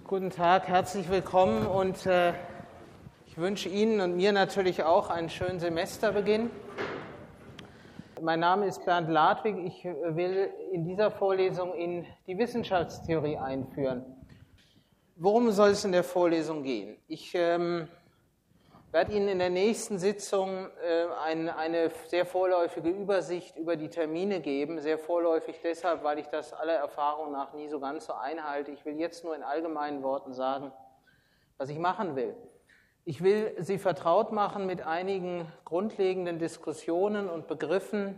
Guten Tag, herzlich willkommen und ich wünsche Ihnen und mir natürlich auch einen schönen Semesterbeginn. Mein Name ist Bernd Ladwig, ich will in dieser Vorlesung in die Wissenschaftstheorie einführen. Worum soll es in der Vorlesung gehen? Ich werde Ihnen in der nächsten Sitzung eine sehr vorläufige Übersicht über die Termine geben. Sehr vorläufig deshalb, weil ich das aller Erfahrung nach nie so ganz so einhalte. Ich will jetzt nur in allgemeinen Worten sagen, was ich machen will. Ich will Sie vertraut machen mit einigen grundlegenden Diskussionen und Begriffen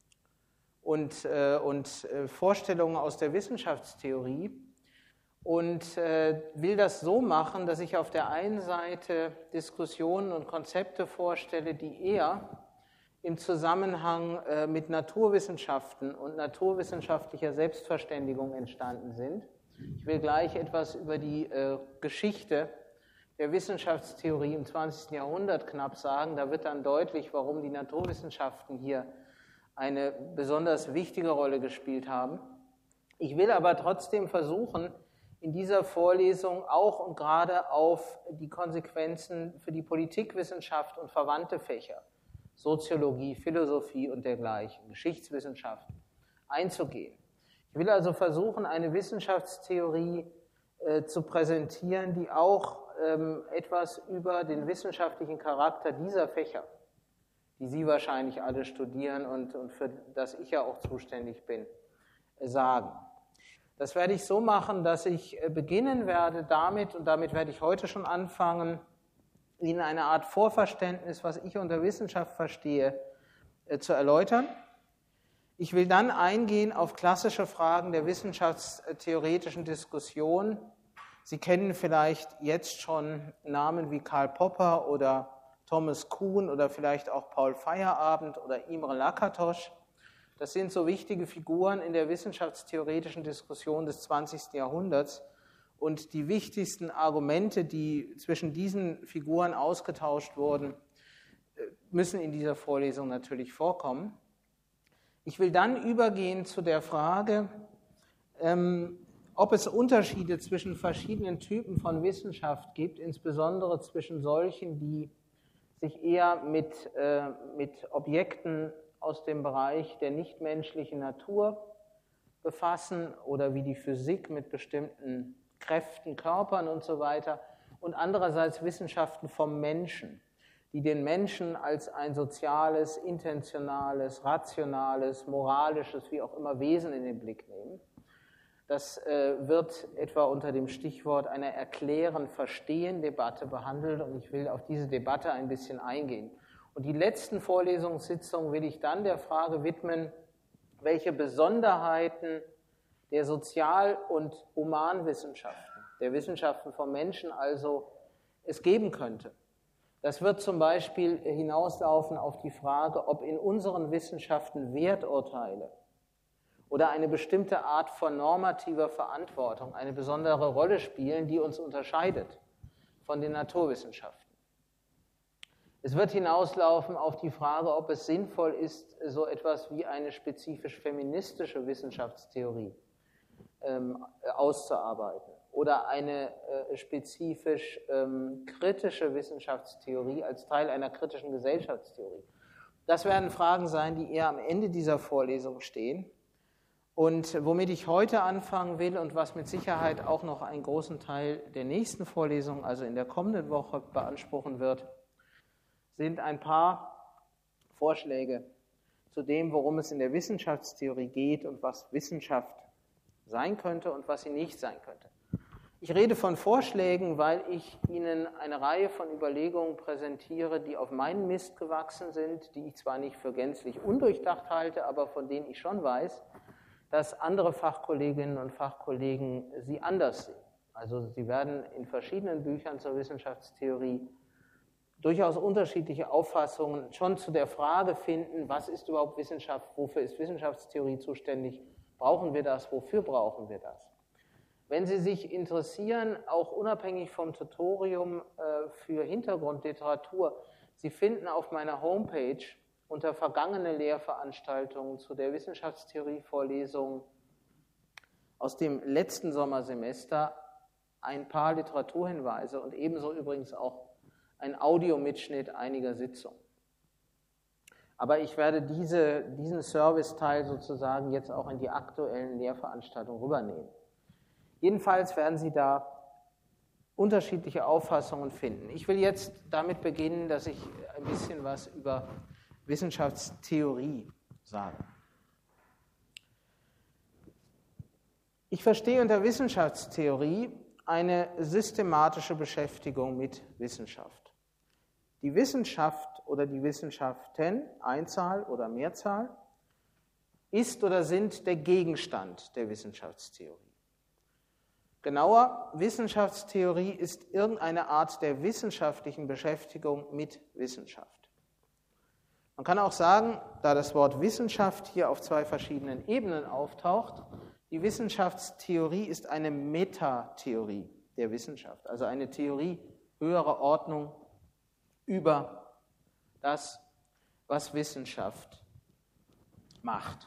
und Vorstellungen aus der Wissenschaftstheorie. Und will das so machen, dass ich auf der einen Seite Diskussionen und Konzepte vorstelle, die eher im Zusammenhang mit Naturwissenschaften und naturwissenschaftlicher Selbstverständigung entstanden sind. Ich will gleich etwas über die Geschichte der Wissenschaftstheorie im 20. Jahrhundert knapp sagen. Da wird dann deutlich, warum die Naturwissenschaften hier eine besonders wichtige Rolle gespielt haben. Ich will aber trotzdem versuchen, in dieser Vorlesung auch und gerade auf die Konsequenzen für die Politikwissenschaft und verwandte Fächer, Soziologie, Philosophie und dergleichen, Geschichtswissenschaften, einzugehen. Ich will also versuchen, eine Wissenschaftstheorie zu präsentieren, die auch etwas über den wissenschaftlichen Charakter dieser Fächer, die Sie wahrscheinlich alle studieren und für das ich ja auch zuständig bin, sagen. Das werde ich so machen, dass ich beginnen werde damit, und damit werde ich heute schon anfangen, Ihnen eine Art Vorverständnis, was ich unter Wissenschaft verstehe, zu erläutern. Ich will dann eingehen auf klassische Fragen der wissenschaftstheoretischen Diskussion. Sie kennen vielleicht jetzt schon Namen wie Karl Popper oder Thomas Kuhn oder vielleicht auch Paul Feyerabend oder Imre Lakatos. Das sind so wichtige Figuren in der wissenschaftstheoretischen Diskussion des 20. Jahrhunderts. Und die wichtigsten Argumente, die zwischen diesen Figuren ausgetauscht wurden, müssen in dieser Vorlesung natürlich vorkommen. Ich will dann übergehen zu der Frage, ob es Unterschiede zwischen verschiedenen Typen von Wissenschaft gibt, insbesondere zwischen solchen, die sich eher mit Objekten aus dem Bereich der nichtmenschlichen Natur befassen oder wie die Physik mit bestimmten Kräften, Körpern und so weiter, und andererseits Wissenschaften vom Menschen, die den Menschen als ein soziales, intentionales, rationales, moralisches, wie auch immer Wesen in den Blick nehmen. Das wird etwa unter dem Stichwort einer Erklären-Verstehen-Debatte behandelt und ich will auf diese Debatte ein bisschen eingehen. Und die letzten Vorlesungssitzungen will ich dann der Frage widmen, welche Besonderheiten der Sozial- und Humanwissenschaften, der Wissenschaften vom Menschen also, es geben könnte. Das wird zum Beispiel hinauslaufen auf die Frage, ob in unseren Wissenschaften Werturteile oder eine bestimmte Art von normativer Verantwortung eine besondere Rolle spielen, die uns unterscheidet von den Naturwissenschaften. Es wird hinauslaufen auf die Frage, ob es sinnvoll ist, so etwas wie eine spezifisch feministische Wissenschaftstheorie auszuarbeiten oder eine spezifisch kritische Wissenschaftstheorie als Teil einer kritischen Gesellschaftstheorie. Das werden Fragen sein, die eher am Ende dieser Vorlesung stehen. Und womit ich heute anfangen will und was mit Sicherheit auch noch einen großen Teil der nächsten Vorlesung, also in der kommenden Woche, beanspruchen wird, sind ein paar Vorschläge zu dem, worum es in der Wissenschaftstheorie geht und was Wissenschaft sein könnte und was sie nicht sein könnte. Ich rede von Vorschlägen, weil ich Ihnen eine Reihe von Überlegungen präsentiere, die auf meinen Mist gewachsen sind, die ich zwar nicht für gänzlich undurchdacht halte, aber von denen ich schon weiß, dass andere Fachkolleginnen und Fachkollegen sie anders sehen. Also sie werden in verschiedenen Büchern zur Wissenschaftstheorie durchaus unterschiedliche Auffassungen schon zu der Frage finden, was ist überhaupt Wissenschaft, wofür ist Wissenschaftstheorie zuständig, brauchen wir das, wofür brauchen wir das? Wenn Sie sich interessieren, auch unabhängig vom Tutorium für Hintergrundliteratur, Sie finden auf meiner Homepage unter vergangene Lehrveranstaltungen zu der Wissenschaftstheorie-Vorlesung aus dem letzten Sommersemester ein paar Literaturhinweise und ebenso übrigens auch ein Audiomitschnitt einiger Sitzungen. Aber ich werde diesen Serviceteil sozusagen jetzt auch in die aktuellen Lehrveranstaltungen rübernehmen. Jedenfalls werden Sie da unterschiedliche Auffassungen finden. Ich will jetzt damit beginnen, dass ich ein bisschen was über Wissenschaftstheorie sage. Ich verstehe unter Wissenschaftstheorie eine systematische Beschäftigung mit Wissenschaft. Die Wissenschaft oder die Wissenschaften, Einzahl oder Mehrzahl, ist oder sind der Gegenstand der Wissenschaftstheorie. Genauer, Wissenschaftstheorie ist irgendeine Art der wissenschaftlichen Beschäftigung mit Wissenschaft. Man kann auch sagen, da das Wort Wissenschaft hier auf zwei verschiedenen Ebenen auftaucht, die Wissenschaftstheorie ist eine Metatheorie der Wissenschaft, also eine Theorie höherer Ordnung über das, was Wissenschaft macht.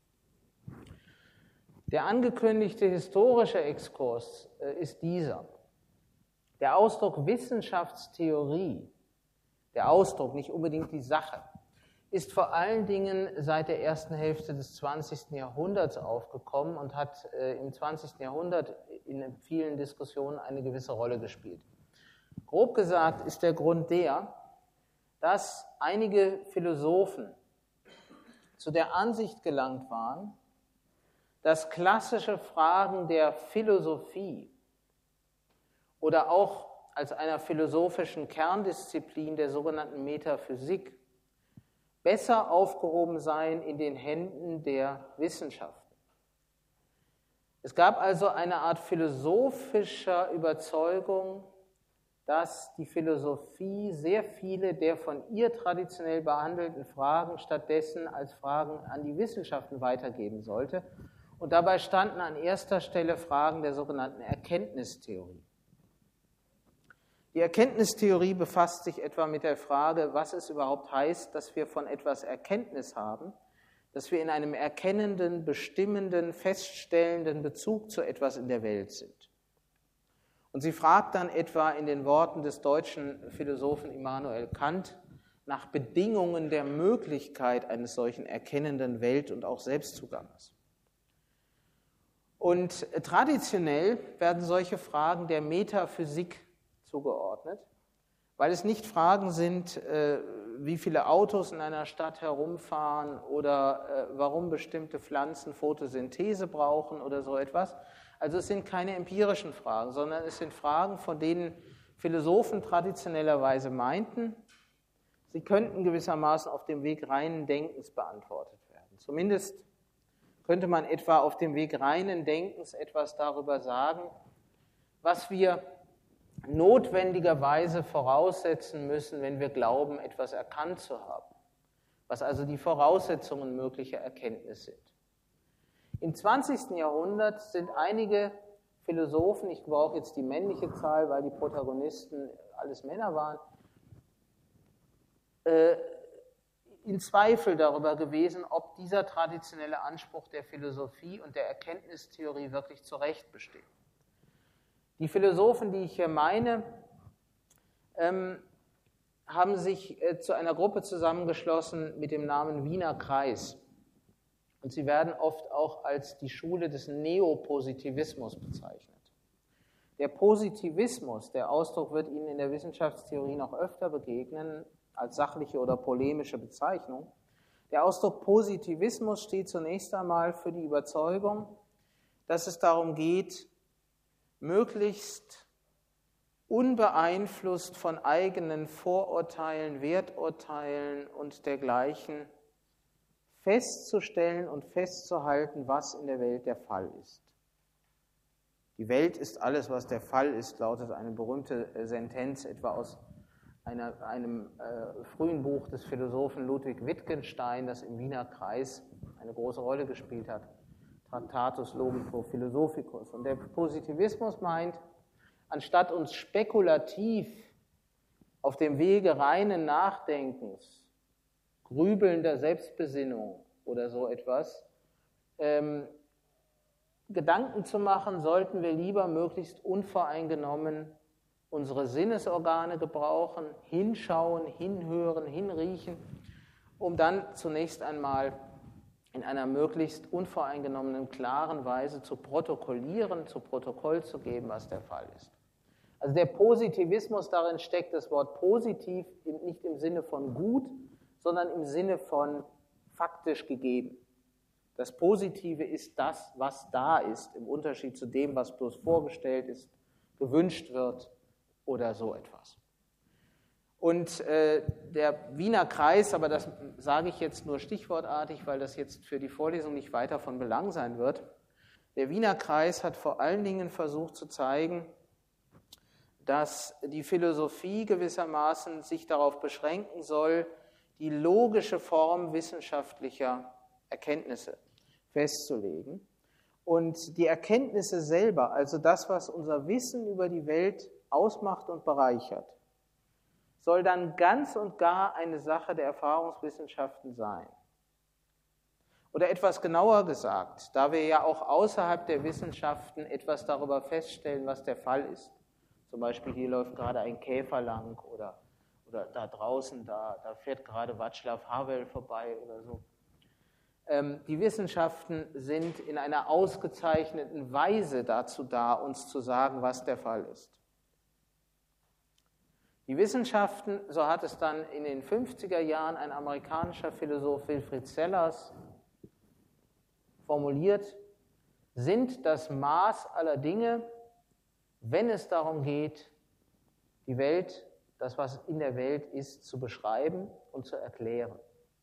Der angekündigte historische Exkurs ist dieser. Der Ausdruck Wissenschaftstheorie, der Ausdruck, nicht unbedingt die Sache, ist vor allen Dingen seit der ersten Hälfte des 20. Jahrhunderts aufgekommen und hat im 20. Jahrhundert in vielen Diskussionen eine gewisse Rolle gespielt. Grob gesagt ist der Grund der, dass einige Philosophen zu der Ansicht gelangt waren, dass klassische Fragen der Philosophie oder auch als einer philosophischen Kerndisziplin der sogenannten Metaphysik besser aufgehoben seien in den Händen der Wissenschaften. Es gab also eine Art philosophischer Überzeugung, dass die Philosophie sehr viele der von ihr traditionell behandelten Fragen stattdessen als Fragen an die Wissenschaften weitergeben sollte. Und dabei standen an erster Stelle Fragen der sogenannten Erkenntnistheorie. Die Erkenntnistheorie befasst sich etwa mit der Frage, was es überhaupt heißt, dass wir von etwas Erkenntnis haben, dass wir in einem erkennenden, bestimmenden, feststellenden Bezug zu etwas in der Welt sind. Und sie fragt dann etwa in den Worten des deutschen Philosophen Immanuel Kant nach Bedingungen der Möglichkeit eines solchen erkennenden Welt- und auch Selbstzuganges. Und traditionell werden solche Fragen der Metaphysik zugeordnet, weil es nicht Fragen sind, wie viele Autos in einer Stadt herumfahren oder warum bestimmte Pflanzen Photosynthese brauchen oder so etwas. Also es sind keine empirischen Fragen, sondern es sind Fragen, von denen Philosophen traditionellerweise meinten, sie könnten gewissermaßen auf dem Weg reinen Denkens beantwortet werden. Zumindest könnte man etwa auf dem Weg reinen Denkens etwas darüber sagen, was wir notwendigerweise voraussetzen müssen, wenn wir glauben, etwas erkannt zu haben, was also die Voraussetzungen möglicher Erkenntnis sind. Im 20. Jahrhundert sind einige Philosophen, ich brauche jetzt die männliche Zahl, weil die Protagonisten alles Männer waren, in Zweifel darüber gewesen, ob dieser traditionelle Anspruch der Philosophie und der Erkenntnistheorie wirklich zu Recht besteht. Die Philosophen, die ich hier meine, haben sich zu einer Gruppe zusammengeschlossen mit dem Namen Wiener Kreis. Und sie werden oft auch als die Schule des Neopositivismus bezeichnet. Der Positivismus, der Ausdruck wird Ihnen in der Wissenschaftstheorie noch öfter begegnen, als sachliche oder polemische Bezeichnung. Der Ausdruck Positivismus steht zunächst einmal für die Überzeugung, dass es darum geht, möglichst unbeeinflusst von eigenen Vorurteilen, Werturteilen und dergleichen festzustellen und festzuhalten, was in der Welt der Fall ist. Die Welt ist alles, was der Fall ist, lautet eine berühmte Sentenz etwa aus einem frühen Buch des Philosophen Ludwig Wittgenstein, das im Wiener Kreis eine große Rolle gespielt hat, Tractatus Logico Philosophicus. Und der Positivismus meint, anstatt uns spekulativ auf dem Wege reinen Nachdenkens, grübelnder Selbstbesinnung oder so etwas Gedanken zu machen, sollten wir lieber möglichst unvoreingenommen unsere Sinnesorgane gebrauchen, hinschauen, hinhören, hinriechen, um dann zunächst einmal in einer möglichst unvoreingenommenen, klaren Weise zu protokollieren, zu Protokoll zu geben, was der Fall ist. Also der Positivismus, darin steckt das Wort positiv nicht im Sinne von gut, sondern im Sinne von faktisch gegeben. Das Positive ist das, was da ist, im Unterschied zu dem, was bloß vorgestellt ist, gewünscht wird oder so etwas. Und der Wiener Kreis, aber das sage ich jetzt nur stichwortartig, weil das jetzt für die Vorlesung nicht weiter von Belang sein wird. Der Wiener Kreis hat vor allen Dingen versucht zu zeigen, dass die Philosophie gewissermaßen sich darauf beschränken soll, die logische Form wissenschaftlicher Erkenntnisse festzulegen. Und die Erkenntnisse selber, also das, was unser Wissen über die Welt ausmacht und bereichert, soll dann ganz und gar eine Sache der Erfahrungswissenschaften sein. Oder etwas genauer gesagt, da wir ja auch außerhalb der Wissenschaften etwas darüber feststellen, was der Fall ist. Zum Beispiel hier läuft gerade ein Käfer lang oder da draußen, da fährt gerade Václav Havel vorbei oder so. Die Wissenschaften sind in einer ausgezeichneten Weise dazu da, uns zu sagen, was der Fall ist. Die Wissenschaften, so hat es dann in den 50er Jahren ein amerikanischer Philosoph Wilfrid Sellars formuliert, sind das Maß aller Dinge, wenn es darum geht, die Welt, das, was in der Welt ist, zu beschreiben und zu erklären.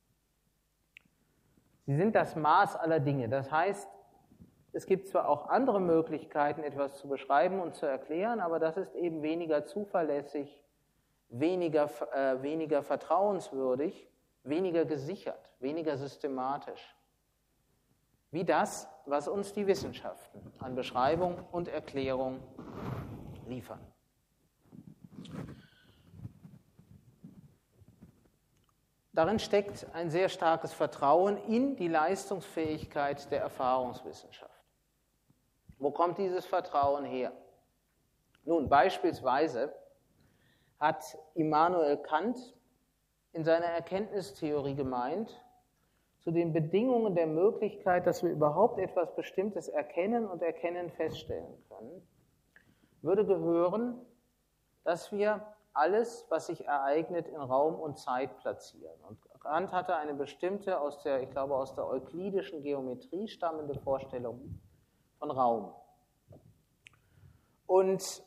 Sie sind das Maß aller Dinge. Das heißt, es gibt zwar auch andere Möglichkeiten, etwas zu beschreiben und zu erklären, aber das ist eben weniger zuverlässig, weniger vertrauenswürdig, weniger gesichert, weniger systematisch. Wie das, was uns die Wissenschaften an Beschreibung und Erklärung liefern. Darin steckt ein sehr starkes Vertrauen in die Leistungsfähigkeit der Erfahrungswissenschaft. Wo kommt dieses Vertrauen her? Nun, beispielsweise hat Immanuel Kant in seiner Erkenntnistheorie gemeint, zu den Bedingungen der Möglichkeit, dass wir überhaupt etwas Bestimmtes erkennen und erkennen feststellen können, würde gehören, dass wir alles, was sich ereignet, in Raum und Zeit platzieren. Und Kant hatte eine bestimmte, ich glaube aus der euklidischen Geometrie stammende Vorstellung von Raum. Und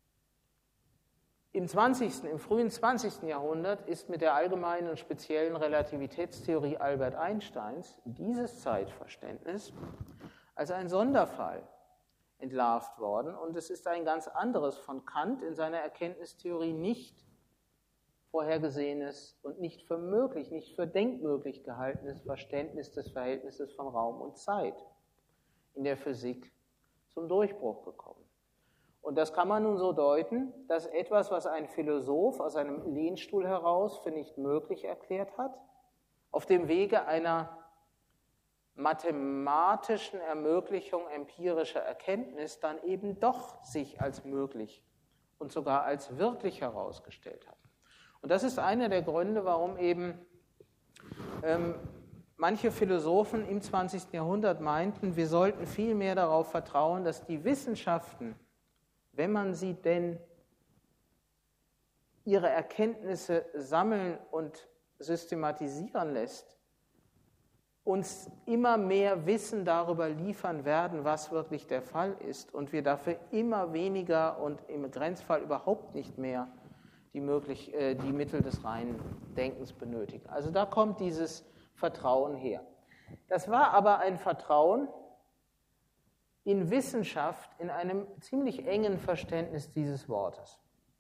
im frühen 20. Jahrhundert ist mit der allgemeinen und speziellen Relativitätstheorie Albert Einsteins dieses Zeitverständnis als ein Sonderfall entlarvt worden. Und es ist ein ganz anderes von Kant in seiner Erkenntnistheorie nicht vorhergesehenes und nicht für möglich, nicht für denkmöglich gehaltenes Verständnis des Verhältnisses von Raum und Zeit in der Physik zum Durchbruch gekommen. Und das kann man nun so deuten, dass etwas, was ein Philosoph aus einem Lehnstuhl heraus für nicht möglich erklärt hat, auf dem Wege einer mathematischen Ermöglichung empirischer Erkenntnis dann eben doch sich als möglich und sogar als wirklich herausgestellt hat. Und das ist einer der Gründe, warum eben manche Philosophen im 20. Jahrhundert meinten, wir sollten viel mehr darauf vertrauen, dass die Wissenschaften, wenn man sie denn ihre Erkenntnisse sammeln und systematisieren lässt, uns immer mehr Wissen darüber liefern werden, was wirklich der Fall ist und wir dafür immer weniger und im Grenzfall überhaupt nicht mehr die Mittel des reinen Denkens benötigen. Also da kommt dieses Vertrauen her. Das war aber ein Vertrauen in Wissenschaft in einem ziemlich engen Verständnis dieses Wortes.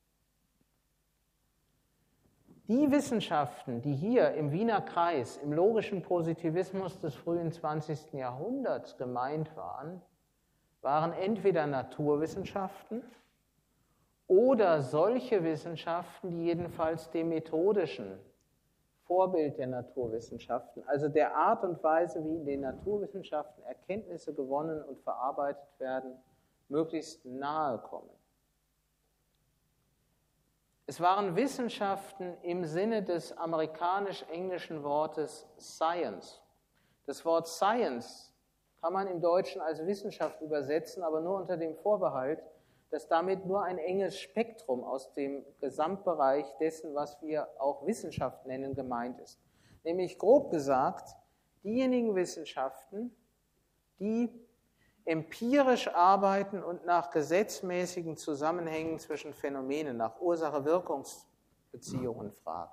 Die Wissenschaften, die hier im Wiener Kreis, im logischen Positivismus des frühen 20. Jahrhunderts gemeint waren, waren entweder Naturwissenschaften oder solche Wissenschaften, die jedenfalls dem methodischen, Vorbild der Naturwissenschaften, also der Art und Weise, wie in den Naturwissenschaften Erkenntnisse gewonnen und verarbeitet werden, möglichst nahe kommen. Es waren Wissenschaften im Sinne des amerikanisch-englischen Wortes Science. Das Wort Science kann man im Deutschen als Wissenschaft übersetzen, aber nur unter dem Vorbehalt, dass damit nur ein enges Spektrum aus dem Gesamtbereich dessen, was wir auch Wissenschaft nennen, gemeint ist. Nämlich grob gesagt, diejenigen Wissenschaften, die empirisch arbeiten und nach gesetzmäßigen Zusammenhängen zwischen Phänomenen, nach Ursache-Wirkungsbeziehungen fragen.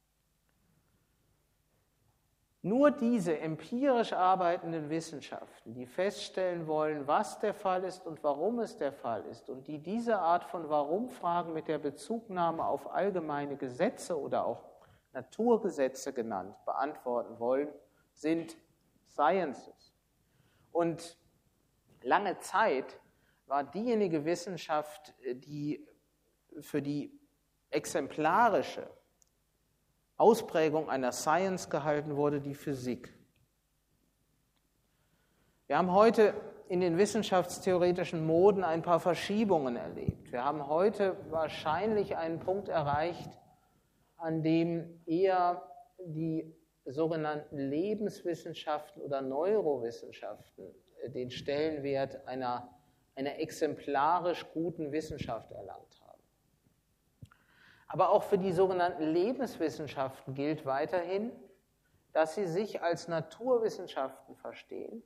Nur diese empirisch arbeitenden Wissenschaften, die feststellen wollen, was der Fall ist und warum es der Fall ist und die diese Art von Warum-Fragen mit der Bezugnahme auf allgemeine Gesetze oder auch Naturgesetze genannt beantworten wollen, sind Sciences. Und lange Zeit war diejenige Wissenschaft, die für die exemplarische Ausprägung einer Science gehalten wurde, die Physik. Wir haben heute in den wissenschaftstheoretischen Moden ein paar Verschiebungen erlebt. Wir haben heute wahrscheinlich einen Punkt erreicht, an dem eher die sogenannten Lebenswissenschaften oder Neurowissenschaften den Stellenwert einer exemplarisch guten Wissenschaft erlangt haben. Aber auch für die sogenannten Lebenswissenschaften gilt weiterhin, dass sie sich als Naturwissenschaften verstehen.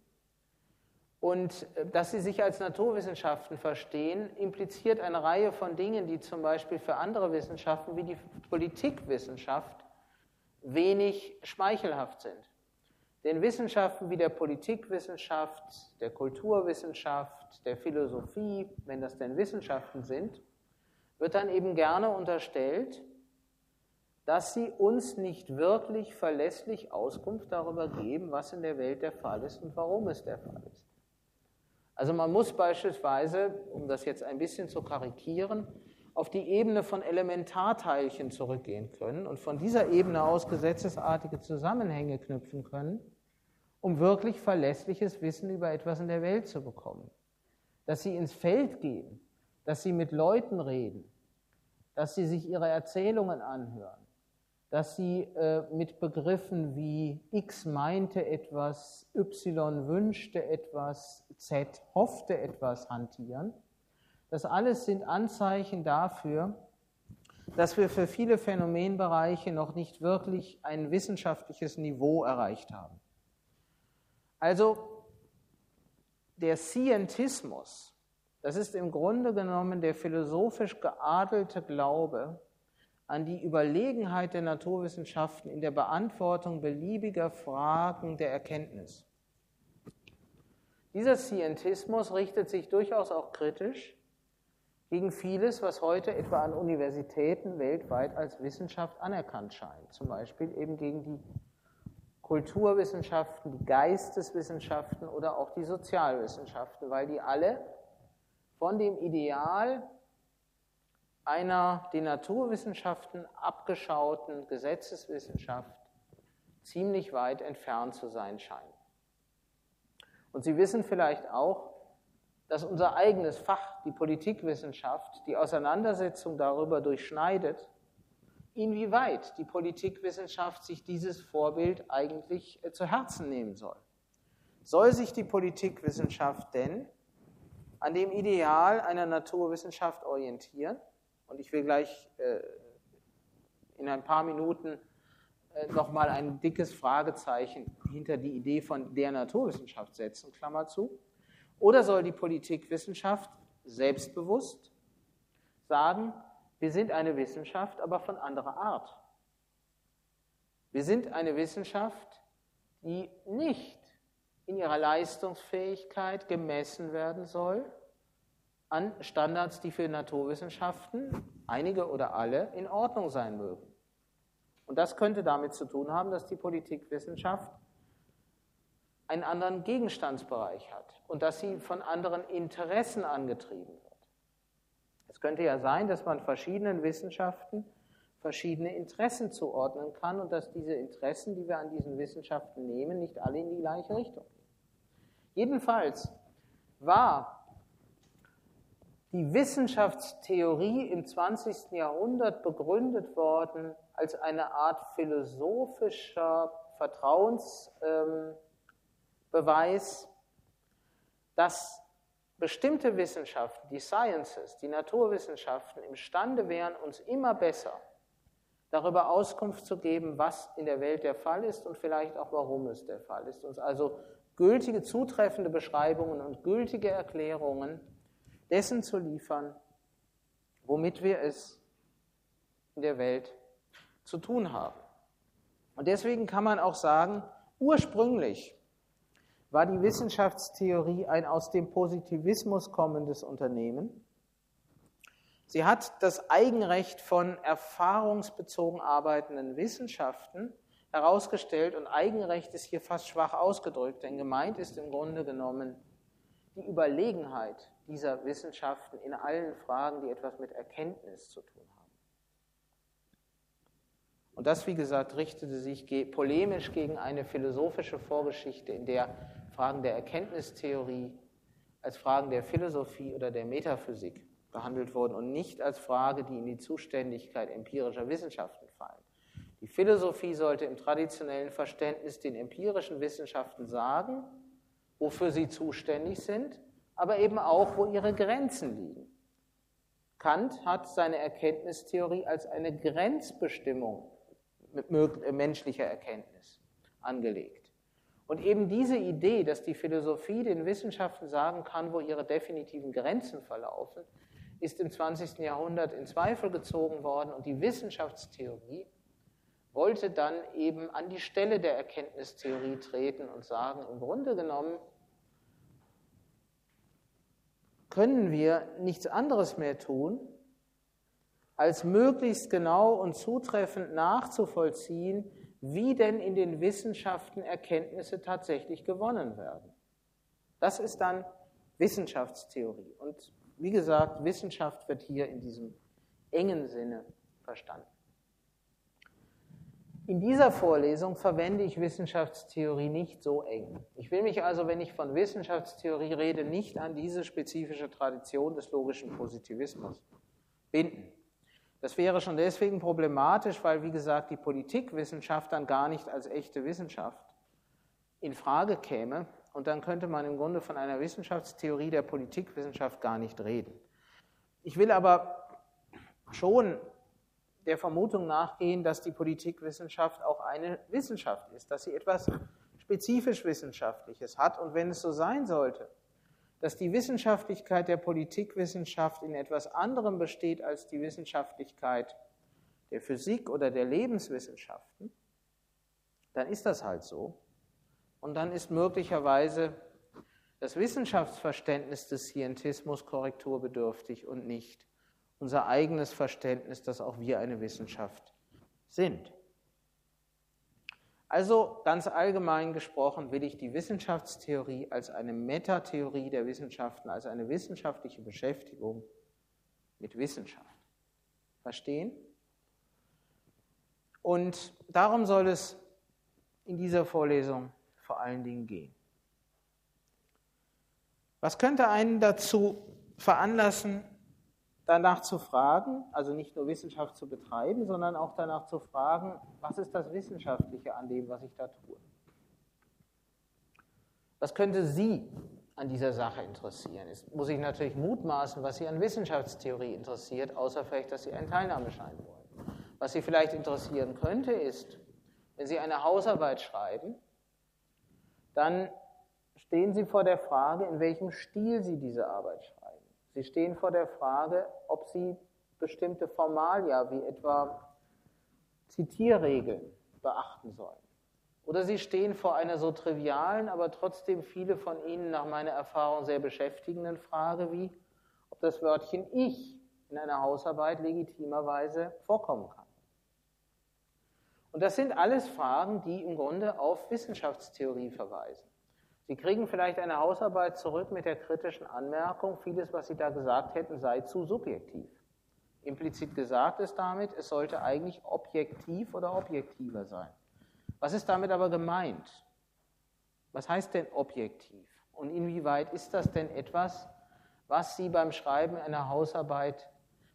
Und dass sie sich als Naturwissenschaften verstehen, impliziert eine Reihe von Dingen, die zum Beispiel für andere Wissenschaften wie die Politikwissenschaft wenig schmeichelhaft sind. Denn Wissenschaften wie der Politikwissenschaft, der Kulturwissenschaft, der Philosophie, wenn das denn Wissenschaften sind, wird dann eben gerne unterstellt, dass sie uns nicht wirklich verlässlich Auskunft darüber geben, was in der Welt der Fall ist und warum es der Fall ist. Also man muss beispielsweise, um das jetzt ein bisschen zu karikieren, auf die Ebene von Elementarteilchen zurückgehen können und von dieser Ebene aus gesetzesartige Zusammenhänge knüpfen können, um wirklich verlässliches Wissen über etwas in der Welt zu bekommen. Dass sie ins Feld gehen, dass sie mit Leuten reden, dass sie sich ihre Erzählungen anhören, dass sie mit Begriffen wie X meinte etwas, Y wünschte etwas, Z hoffte etwas hantieren. Das alles sind Anzeichen dafür, dass wir für viele Phänomenbereiche noch nicht wirklich ein wissenschaftliches Niveau erreicht haben. Also der Scientismus, das ist im Grunde genommen der philosophisch geadelte Glaube an die Überlegenheit der Naturwissenschaften in der Beantwortung beliebiger Fragen der Erkenntnis. Dieser Scientismus richtet sich durchaus auch kritisch gegen vieles, was heute etwa an Universitäten weltweit als Wissenschaft anerkannt scheint. Zum Beispiel eben gegen die Kulturwissenschaften, die Geisteswissenschaften oder auch die Sozialwissenschaften, weil die alle von dem Ideal einer den Naturwissenschaften abgeschauten Gesetzeswissenschaft ziemlich weit entfernt zu sein scheinen. Und Sie wissen vielleicht auch, dass unser eigenes Fach, die Politikwissenschaft, die Auseinandersetzung darüber durchschneidet, inwieweit die Politikwissenschaft sich dieses Vorbild eigentlich zu Herzen nehmen soll. Soll sich die Politikwissenschaft denn an dem Ideal einer Naturwissenschaft orientieren? Und ich will gleich in ein paar Minuten nochmal ein dickes Fragezeichen hinter die Idee von der Naturwissenschaft setzen, Klammer zu. Oder soll die Politikwissenschaft selbstbewusst sagen, wir sind eine Wissenschaft, aber von anderer Art. Wir sind eine Wissenschaft, die nicht in ihrer Leistungsfähigkeit gemessen werden soll an Standards, die für Naturwissenschaften, einige oder alle, in Ordnung sein mögen. Und das könnte damit zu tun haben, dass die Politikwissenschaft einen anderen Gegenstandsbereich hat und dass sie von anderen Interessen angetrieben wird. Es könnte ja sein, dass man verschiedenen Wissenschaften verschiedene Interessen zuordnen kann und dass diese Interessen, die wir an diesen Wissenschaften nehmen, nicht alle in die gleiche Richtung gehen. Jedenfalls war die Wissenschaftstheorie im 20. Jahrhundert begründet worden als eine Art philosophischer Vertrauensbeweis, dass bestimmte Wissenschaften, die Sciences, die Naturwissenschaften, imstande wären, uns immer besser darüber Auskunft zu geben, was in der Welt der Fall ist und vielleicht auch, warum es der Fall ist. Uns also gültige, zutreffende Beschreibungen und gültige Erklärungen dessen zu liefern, womit wir es in der Welt zu tun haben. Und deswegen kann man auch sagen, ursprünglich war die Wissenschaftstheorie ein aus dem Positivismus kommendes Unternehmen. Sie hat das Eigenrecht von erfahrungsbezogen arbeitenden Wissenschaften herausgestellt und Eigenrecht ist hier fast schwach ausgedrückt, denn gemeint ist im Grunde genommen die Überlegenheit dieser Wissenschaften in allen Fragen, die etwas mit Erkenntnis zu tun haben. Und das, wie gesagt, richtete sich polemisch gegen eine philosophische Vorgeschichte, in der Fragen der Erkenntnistheorie als Fragen der Philosophie oder der Metaphysik behandelt wurden und nicht als Frage, die in die Zuständigkeit empirischer Wissenschaften fallen. Die Philosophie sollte im traditionellen Verständnis den empirischen Wissenschaften sagen, wofür sie zuständig sind, aber eben auch, wo ihre Grenzen liegen. Kant hat seine Erkenntnistheorie als eine Grenzbestimmung menschlicher Erkenntnis angelegt. Und eben diese Idee, dass die Philosophie den Wissenschaften sagen kann, wo ihre definitiven Grenzen verlaufen, ist im 20. Jahrhundert in Zweifel gezogen worden und die Wissenschaftstheorie wollte dann eben an die Stelle der Erkenntnistheorie treten und sagen, im Grunde genommen können wir nichts anderes mehr tun, als möglichst genau und zutreffend nachzuvollziehen, wie denn in den Wissenschaften Erkenntnisse tatsächlich gewonnen werden. Das ist dann Wissenschaftstheorie. Und wie gesagt, Wissenschaft wird hier in diesem engen Sinne verstanden. In dieser Vorlesung verwende ich Wissenschaftstheorie nicht so eng. Ich will mich also, wenn ich von Wissenschaftstheorie rede, nicht an diese spezifische Tradition des logischen Positivismus binden. Das wäre schon deswegen problematisch, weil, wie gesagt, die Politikwissenschaft dann gar nicht als echte Wissenschaft in Frage käme. Und dann könnte man im Grunde von einer Wissenschaftstheorie der Politikwissenschaft gar nicht reden. Ich will aber schon der Vermutung nachgehen, dass die Politikwissenschaft auch eine Wissenschaft ist, dass sie etwas spezifisch Wissenschaftliches hat. Und wenn es so sein sollte, dass die Wissenschaftlichkeit der Politikwissenschaft in etwas anderem besteht als die Wissenschaftlichkeit der Physik oder der Lebenswissenschaften, dann ist das halt so. Und dann ist möglicherweise das Wissenschaftsverständnis des Scientismus korrekturbedürftig und nicht unser eigenes Verständnis, dass auch wir eine Wissenschaft sind. Also ganz allgemein gesprochen will ich die Wissenschaftstheorie als eine Metatheorie der Wissenschaften, als eine wissenschaftliche Beschäftigung mit Wissenschaft verstehen. Und darum soll es in dieser Vorlesung vor allen Dingen gehen. Was könnte einen dazu veranlassen, danach zu fragen, also nicht nur Wissenschaft zu betreiben, sondern auch danach zu fragen, was ist das Wissenschaftliche an dem, was ich da tue? Was könnte Sie an dieser Sache interessieren? Jetzt muss ich natürlich mutmaßen, was Sie an Wissenschaftstheorie interessiert, außer vielleicht, dass Sie einen Teilnahmeschein wollen. Was Sie vielleicht interessieren könnte, ist, wenn Sie eine Hausarbeit schreiben, dann stehen Sie vor der Frage, in welchem Stil Sie diese Arbeit schreiben. Sie stehen vor der Frage, ob Sie bestimmte Formalia wie etwa Zitierregeln beachten sollen. Oder Sie stehen vor einer so trivialen, aber trotzdem viele von Ihnen nach meiner Erfahrung sehr beschäftigenden Frage wie, ob das Wörtchen Ich in einer Hausarbeit legitimerweise vorkommen kann. Und das sind alles Fragen, die im Grunde auf Wissenschaftstheorie verweisen. Sie kriegen vielleicht eine Hausarbeit zurück mit der kritischen Anmerkung, vieles, was Sie da gesagt hätten, sei zu subjektiv. Implizit gesagt ist damit, es sollte eigentlich objektiv oder objektiver sein. Was ist damit aber gemeint? Was heißt denn objektiv? Und inwieweit ist das denn etwas, was Sie beim Schreiben einer Hausarbeit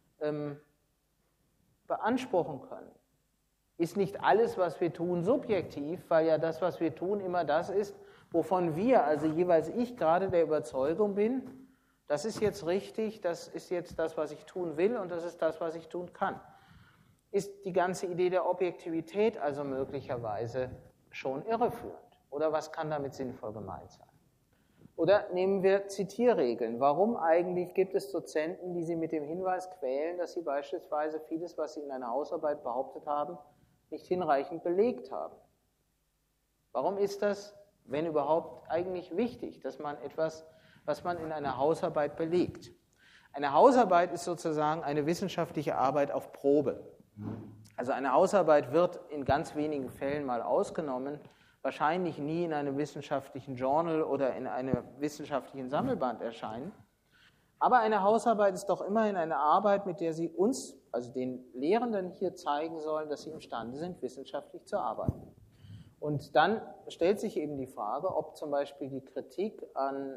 beanspruchen können? Ist nicht alles, was wir tun, subjektiv, weil ja das, was wir tun, immer das ist, wovon wir, also jeweils ich, gerade der Überzeugung bin, das ist jetzt richtig, das ist jetzt das, was ich tun will und das ist das, was ich tun kann. Ist die ganze Idee der Objektivität also möglicherweise schon irreführend? Oder was kann damit sinnvoll gemeint sein? Oder nehmen wir Zitierregeln. Warum eigentlich gibt es Dozenten, die Sie mit dem Hinweis quälen, dass sie beispielsweise vieles, was sie in einer Hausarbeit behauptet haben, nicht hinreichend belegt haben? Warum ist das, wenn überhaupt, eigentlich wichtig, dass man etwas, was man in einer Hausarbeit belegt? Eine Hausarbeit ist sozusagen eine wissenschaftliche Arbeit auf Probe. Also eine Hausarbeit wird in ganz wenigen Fällen mal ausgenommen, wahrscheinlich nie in einem wissenschaftlichen Journal oder in einem wissenschaftlichen Sammelband erscheinen. Aber eine Hausarbeit ist doch immerhin eine Arbeit, mit der Sie uns, also den Lehrenden hier zeigen sollen, dass sie imstande sind, wissenschaftlich zu arbeiten. Und dann stellt sich eben die Frage, ob zum Beispiel die Kritik an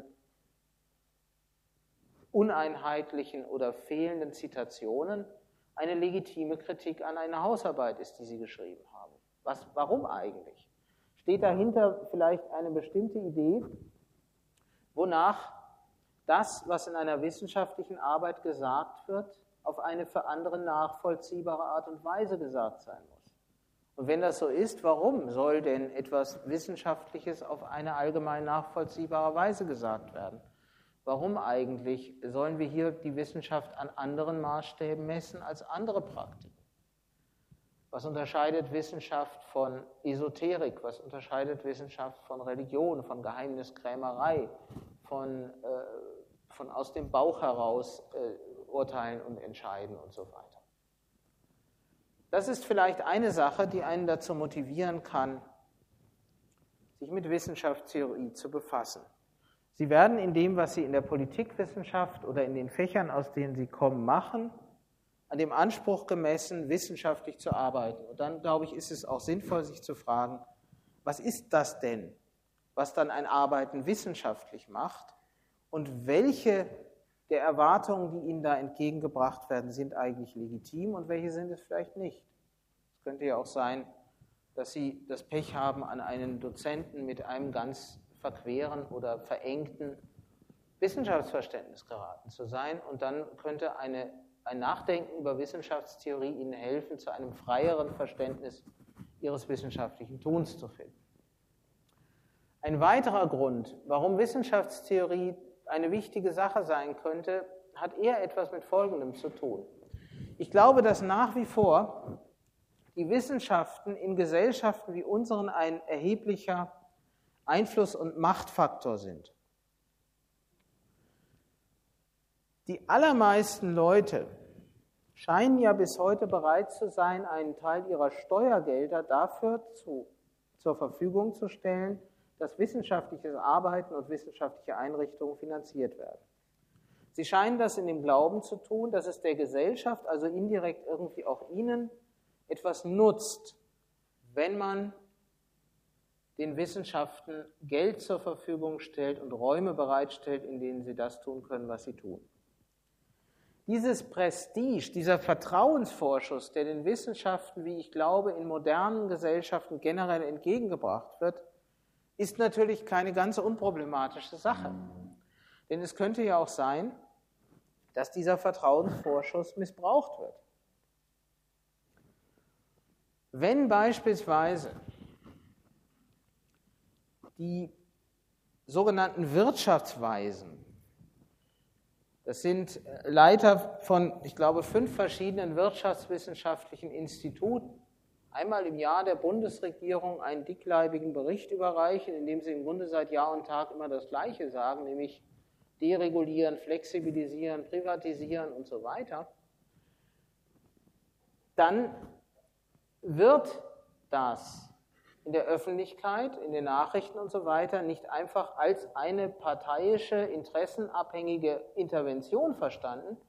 uneinheitlichen oder fehlenden Zitationen eine legitime Kritik an eine Hausarbeit ist, die Sie geschrieben haben. Warum eigentlich? Steht dahinter vielleicht eine bestimmte Idee, wonach das, was in einer wissenschaftlichen Arbeit gesagt wird, auf eine für andere nachvollziehbare Art und Weise gesagt sein muss? Und wenn das so ist, warum soll denn etwas Wissenschaftliches auf eine allgemein nachvollziehbare Weise gesagt werden? Warum eigentlich sollen wir hier die Wissenschaft an anderen Maßstäben messen als andere Praktiken? Was unterscheidet Wissenschaft von Esoterik? Was unterscheidet Wissenschaft von Religion, von Geheimniskrämerei, von aus dem Bauch heraus urteilen und entscheiden und so weiter? Das ist vielleicht eine Sache, die einen dazu motivieren kann, sich mit Wissenschaftstheorie zu befassen. Sie werden in dem, was Sie in der Politikwissenschaft oder in den Fächern, aus denen Sie kommen, machen, an dem Anspruch gemessen, wissenschaftlich zu arbeiten. Und dann, glaube ich, ist es auch sinnvoll, sich zu fragen, was ist das denn, was dann ein Arbeiten wissenschaftlich macht und welche der Erwartungen, die Ihnen da entgegengebracht werden, sind eigentlich legitim und welche sind es vielleicht nicht. Es könnte ja auch sein, dass Sie das Pech haben, an einen Dozenten mit einem ganz verqueren oder verengten Wissenschaftsverständnis geraten zu sein und dann könnte ein Nachdenken über Wissenschaftstheorie Ihnen helfen, zu einem freieren Verständnis Ihres wissenschaftlichen Tuns zu finden. Ein weiterer Grund, warum Wissenschaftstheorie eine wichtige Sache sein könnte, hat eher etwas mit Folgendem zu tun. Ich glaube, dass nach wie vor die Wissenschaften in Gesellschaften wie unseren ein erheblicher Einfluss- und Machtfaktor sind. Die allermeisten Leute scheinen ja bis heute bereit zu sein, einen Teil ihrer Steuergelder dafür zur Verfügung zu stellen, dass wissenschaftliches Arbeiten und wissenschaftliche Einrichtungen finanziert werden. Sie scheinen das in dem Glauben zu tun, dass es der Gesellschaft, also indirekt irgendwie auch Ihnen, etwas nutzt, wenn man den Wissenschaften Geld zur Verfügung stellt und Räume bereitstellt, in denen sie das tun können, was sie tun. Dieses Prestige, dieser Vertrauensvorschuss, der den Wissenschaften, wie ich glaube, in modernen Gesellschaften generell entgegengebracht wird, ist natürlich keine ganz unproblematische Sache. Denn es könnte ja auch sein, dass dieser Vertrauensvorschuss missbraucht wird. Wenn beispielsweise die sogenannten Wirtschaftsweisen, das sind Leiter von, ich glaube, 5 verschiedenen wirtschaftswissenschaftlichen Instituten, einmal im Jahr der Bundesregierung einen dickleibigen Bericht überreichen, in dem sie im Grunde seit Jahr und Tag immer das Gleiche sagen, nämlich deregulieren, flexibilisieren, privatisieren und so weiter, dann wird das in der Öffentlichkeit, in den Nachrichten und so weiter nicht einfach als eine parteiische, interessenabhängige Intervention verstanden,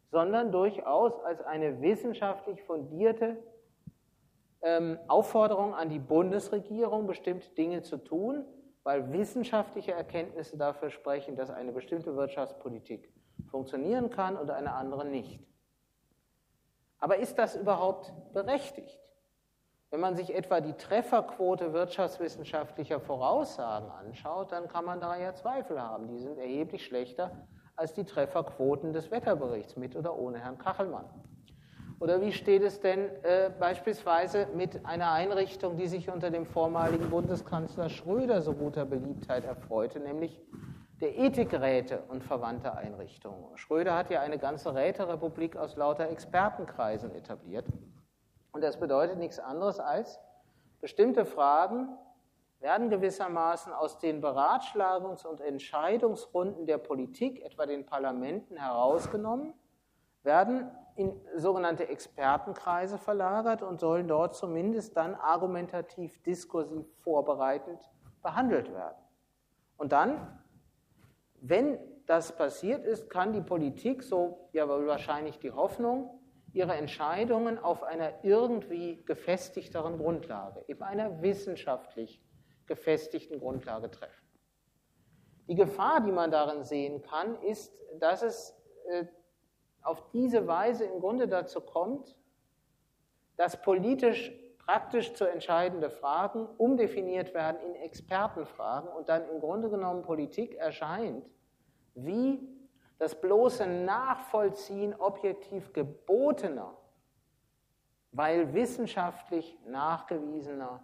sondern durchaus als eine wissenschaftlich fundierte Aufforderung an die Bundesregierung, bestimmte Dinge zu tun, weil wissenschaftliche Erkenntnisse dafür sprechen, dass eine bestimmte Wirtschaftspolitik funktionieren kann und eine andere nicht. Aber ist das überhaupt berechtigt? Wenn man sich etwa die Trefferquote wirtschaftswissenschaftlicher Voraussagen anschaut, dann kann man da ja Zweifel haben. Die sind erheblich schlechter als die Trefferquoten des Wetterberichts, mit oder ohne Herrn Kachelmann. Oder wie steht es denn beispielsweise mit einer Einrichtung, die sich unter dem vormaligen Bundeskanzler Schröder so guter Beliebtheit erfreute, nämlich der Ethikräte und verwandte Einrichtungen. Schröder hat ja eine ganze Räterepublik aus lauter Expertenkreisen etabliert. Und das bedeutet nichts anderes als, bestimmte Fragen werden gewissermaßen aus den Beratschlagungs- und Entscheidungsrunden der Politik, etwa den Parlamenten, herausgenommen, werden in sogenannte Expertenkreise verlagert und sollen dort zumindest dann argumentativ, diskursiv vorbereitend behandelt werden. Und dann, wenn das passiert ist, kann die Politik, so ja wahrscheinlich die Hoffnung, ihre Entscheidungen auf einer irgendwie gefestigteren Grundlage, eben einer wissenschaftlich gefestigten Grundlage treffen. Die Gefahr, die man darin sehen kann, ist, dass es auf diese Weise im Grunde dazu kommt, dass politisch praktisch zu entscheidende Fragen umdefiniert werden in Expertenfragen und dann im Grunde genommen Politik erscheint wie das bloße Nachvollziehen objektiv gebotener, weil wissenschaftlich nachgewiesener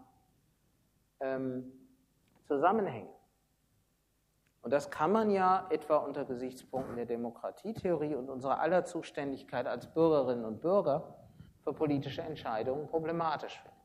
Zusammenhänge. Und das kann man ja etwa unter Gesichtspunkten der Demokratietheorie und unserer aller Zuständigkeit als Bürgerinnen und Bürger für politische Entscheidungen problematisch finden.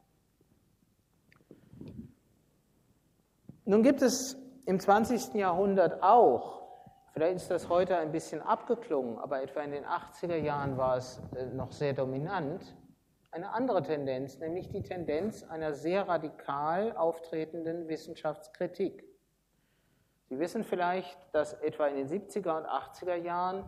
Nun gibt es im 20. Jahrhundert auch, vielleicht ist das heute ein bisschen abgeklungen, aber etwa in den 80er Jahren war es noch sehr dominant, eine andere Tendenz, nämlich die Tendenz einer sehr radikal auftretenden Wissenschaftskritik. Sie wissen vielleicht, dass etwa in den 70er und 80er Jahren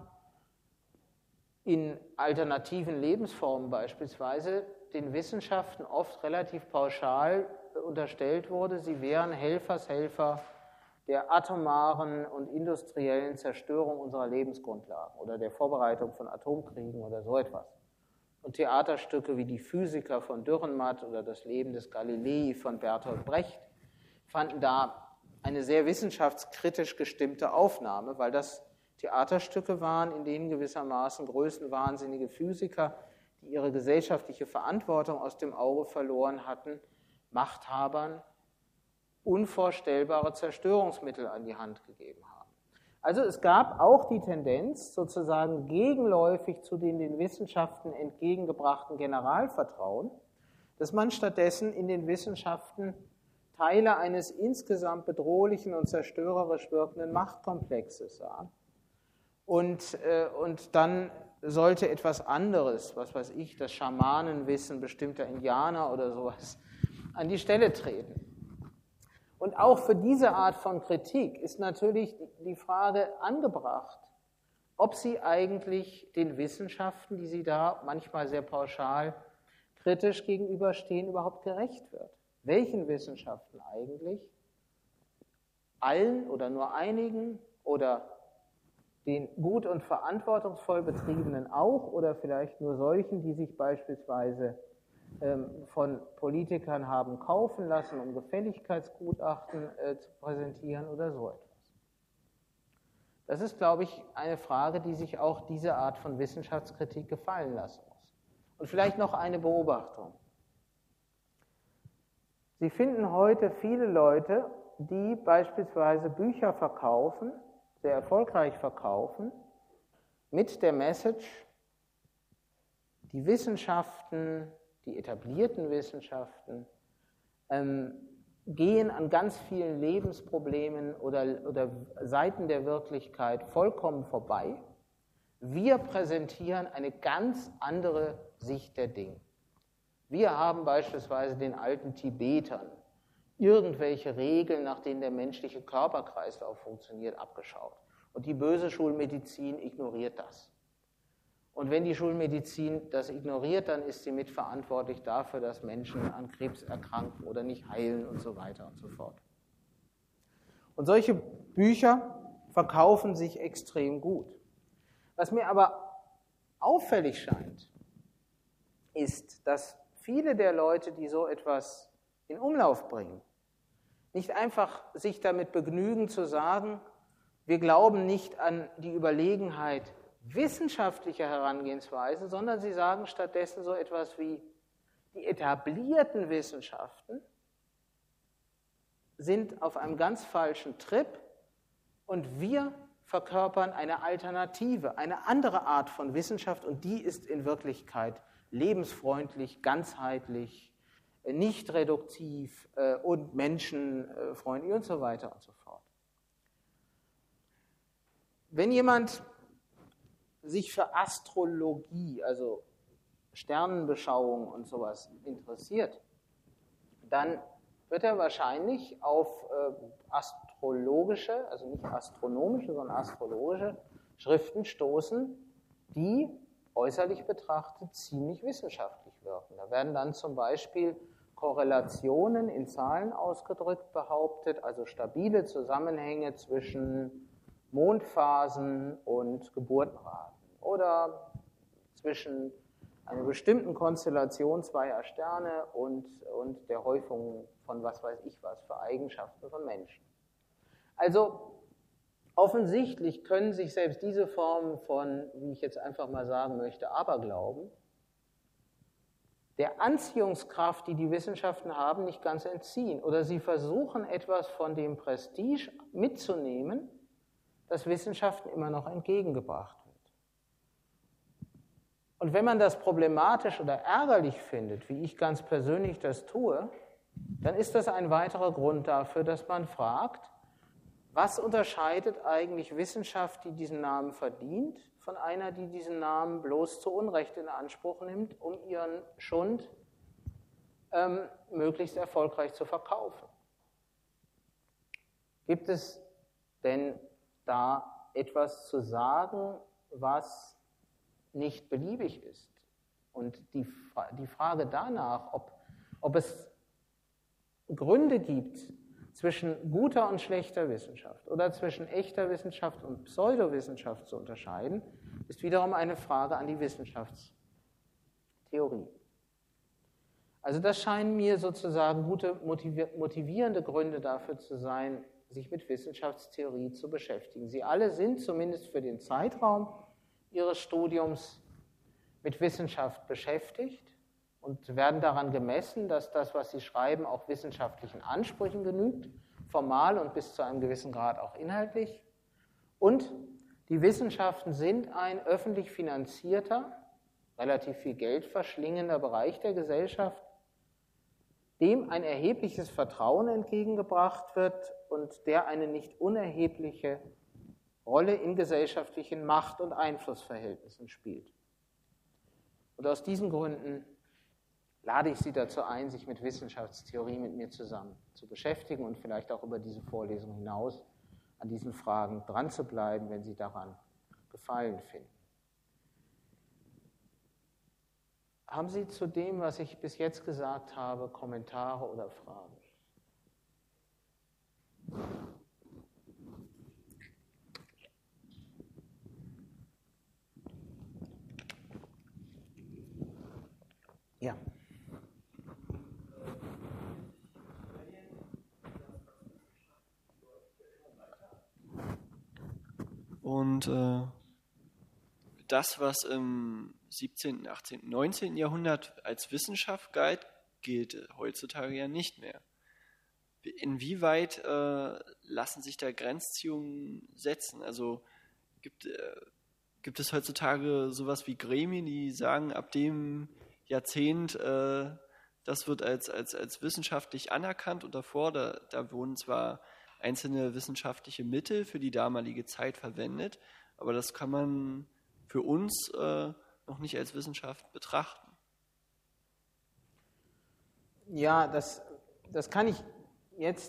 in alternativen Lebensformen beispielsweise den Wissenschaften oft relativ pauschal unterstellt wurde, sie wären Helfershelfer der atomaren und industriellen Zerstörung unserer Lebensgrundlagen oder der Vorbereitung von Atomkriegen oder so etwas. Und Theaterstücke wie Die Physiker von Dürrenmatt oder Das Leben des Galilei von Bertolt Brecht fanden da eine sehr wissenschaftskritisch gestimmte Aufnahme, weil das Theaterstücke waren, in denen gewissermaßen größenwahnsinnige Physiker, die ihre gesellschaftliche Verantwortung aus dem Auge verloren hatten, Machthabern unvorstellbare Zerstörungsmittel an die Hand gegeben haben. Also es gab auch die Tendenz, sozusagen gegenläufig zu den Wissenschaften entgegengebrachten Generalvertrauen, dass man stattdessen in den Wissenschaften Teile eines insgesamt bedrohlichen und zerstörerisch wirkenden Machtkomplexes sah. Und dann sollte etwas anderes, was weiß ich, das Schamanenwissen bestimmter Indianer oder sowas, an die Stelle treten. Und auch für diese Art von Kritik ist natürlich die Frage angebracht, ob sie eigentlich den Wissenschaften, die sie da manchmal sehr pauschal kritisch gegenüberstehen, überhaupt gerecht wird. Welchen Wissenschaften eigentlich? Allen oder nur einigen oder den gut und verantwortungsvoll betriebenen auch oder vielleicht nur solchen, die sich beispielsweise von Politikern haben kaufen lassen, um Gefälligkeitsgutachten zu präsentieren oder so etwas. Das ist, glaube ich, eine Frage, die sich auch diese Art von Wissenschaftskritik gefallen lassen muss. Und vielleicht noch eine Beobachtung. Sie finden heute viele Leute, die beispielsweise Bücher verkaufen, sehr erfolgreich verkaufen, mit der Message, die Wissenschaften, die etablierten Wissenschaften, gehen an ganz vielen Lebensproblemen oder Seiten der Wirklichkeit vollkommen vorbei. Wir präsentieren eine ganz andere Sicht der Dinge. Wir haben beispielsweise den alten Tibetern irgendwelche Regeln, nach denen der menschliche Körperkreislauf funktioniert, abgeschaut. Und die böse Schulmedizin ignoriert das. Und wenn die Schulmedizin das ignoriert, dann ist sie mitverantwortlich dafür, dass Menschen an Krebs erkranken oder nicht heilen und so weiter und so fort. Und solche Bücher verkaufen sich extrem gut. Was mir aber auffällig scheint, ist, dass viele der Leute, die so etwas in Umlauf bringen, nicht einfach sich damit begnügen zu sagen, wir glauben nicht an die Überlegenheit wissenschaftlicher Herangehensweise, sondern sie sagen stattdessen so etwas wie, die etablierten Wissenschaften sind auf einem ganz falschen Trip und wir verkörpern eine Alternative, eine andere Art von Wissenschaft und die ist in Wirklichkeit lebensfreundlich, ganzheitlich, nicht reduktiv und menschenfreundlich und so weiter und so fort. Wenn jemand sich für Astrologie, also Sternenbeschauung und sowas interessiert, dann wird er wahrscheinlich auf astrologische, also nicht astronomische, sondern astrologische Schriften stoßen, die äußerlich betrachtet ziemlich wissenschaftlich wirken. Da werden dann zum Beispiel Korrelationen in Zahlen ausgedrückt behauptet, also stabile Zusammenhänge zwischen Mondphasen und Geburtenraten oder zwischen einer bestimmten Konstellation zweier Sterne und der Häufung von was weiß ich was für Eigenschaften von Menschen. Also offensichtlich können sich selbst diese Formen von, wie ich jetzt einfach mal sagen möchte, Aberglauben, der Anziehungskraft, die die Wissenschaften haben, nicht ganz entziehen. Oder sie versuchen etwas von dem Prestige mitzunehmen, das Wissenschaften immer noch entgegengebracht wird. Und wenn man das problematisch oder ärgerlich findet, wie ich ganz persönlich das tue, dann ist das ein weiterer Grund dafür, dass man fragt, was unterscheidet eigentlich Wissenschaft, die diesen Namen verdient, von einer, die diesen Namen bloß zu Unrecht in Anspruch nimmt, um ihren Schund möglichst erfolgreich zu verkaufen? Gibt es denn da etwas zu sagen, was nicht beliebig ist? Und die Frage danach, ob es Gründe gibt, zwischen guter und schlechter Wissenschaft oder zwischen echter Wissenschaft und Pseudowissenschaft zu unterscheiden, ist wiederum eine Frage an die Wissenschaftstheorie. Also das scheinen mir sozusagen gute motivierende Gründe dafür zu sein, sich mit Wissenschaftstheorie zu beschäftigen. Sie alle sind zumindest für den Zeitraum ihres Studiums mit Wissenschaft beschäftigt und werden daran gemessen, dass das, was sie schreiben, auch wissenschaftlichen Ansprüchen genügt, formal und bis zu einem gewissen Grad auch inhaltlich. Und die Wissenschaften sind ein öffentlich finanzierter, relativ viel Geld verschlingender Bereich der Gesellschaft, dem ein erhebliches Vertrauen entgegengebracht wird und der eine nicht unerhebliche Rolle in gesellschaftlichen Macht- und Einflussverhältnissen spielt. Und aus diesen Gründen lade ich Sie dazu ein, sich mit Wissenschaftstheorie mit mir zusammen zu beschäftigen und vielleicht auch über diese Vorlesung hinaus an diesen Fragen dran zu bleiben, wenn Sie daran Gefallen finden. Haben Sie zu dem, was ich bis jetzt gesagt habe, Kommentare oder Fragen? Ja. Und das, was im 17., 18., 19. Jahrhundert als Wissenschaft galt, gilt heutzutage ja nicht mehr. Inwieweit lassen sich da Grenzziehungen setzen? Also gibt es heutzutage sowas wie Gremien, die sagen, ab dem Jahrzehnt, das wird als wissenschaftlich anerkannt und davor, da wurden zwar einzelne wissenschaftliche Mittel für die damalige Zeit verwendet, aber das kann man für uns noch nicht als Wissenschaft betrachten. Ja, das kann ich jetzt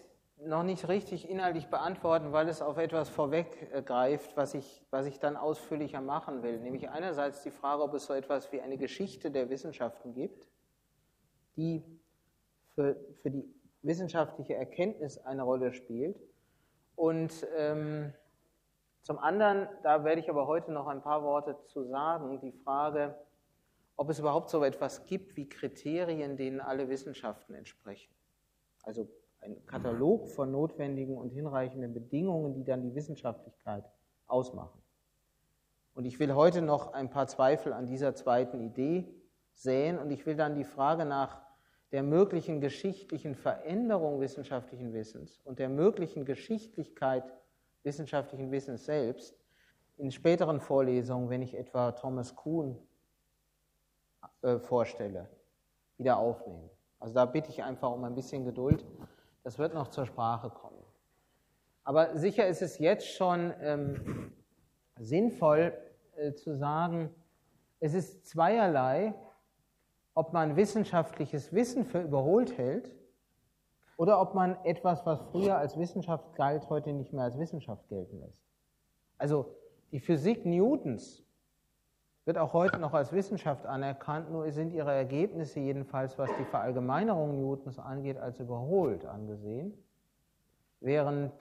noch nicht richtig inhaltlich beantworten, weil es auf etwas vorweggreift, was ich dann ausführlicher machen will. Nämlich einerseits die Frage, ob es so etwas wie eine Geschichte der Wissenschaften gibt, die für die wissenschaftliche Erkenntnis eine Rolle spielt. Und zum anderen, da werde ich aber heute noch ein paar Worte zu sagen, die Frage, ob es überhaupt so etwas gibt wie Kriterien, denen alle Wissenschaften entsprechen. Also ein Katalog von notwendigen und hinreichenden Bedingungen, die dann die Wissenschaftlichkeit ausmachen. Und ich will heute noch ein paar Zweifel an dieser zweiten Idee säen und ich will dann die Frage nach der möglichen geschichtlichen Veränderung wissenschaftlichen Wissens und der möglichen Geschichtlichkeit wissenschaftlichen Wissens selbst in späteren Vorlesungen, wenn ich etwa Thomas Kuhn vorstelle, wieder aufnehmen. Also da bitte ich einfach um ein bisschen Geduld. Das wird noch zur Sprache kommen. Aber sicher ist es jetzt schon sinnvoll zu sagen, es ist zweierlei, ob man wissenschaftliches Wissen für überholt hält oder ob man etwas, was früher als Wissenschaft galt, heute nicht mehr als Wissenschaft gelten lässt. Also die Physik Newtons wird auch heute noch als Wissenschaft anerkannt, nur sind ihre Ergebnisse jedenfalls, was die Verallgemeinerung Newtons angeht, als überholt angesehen. Während,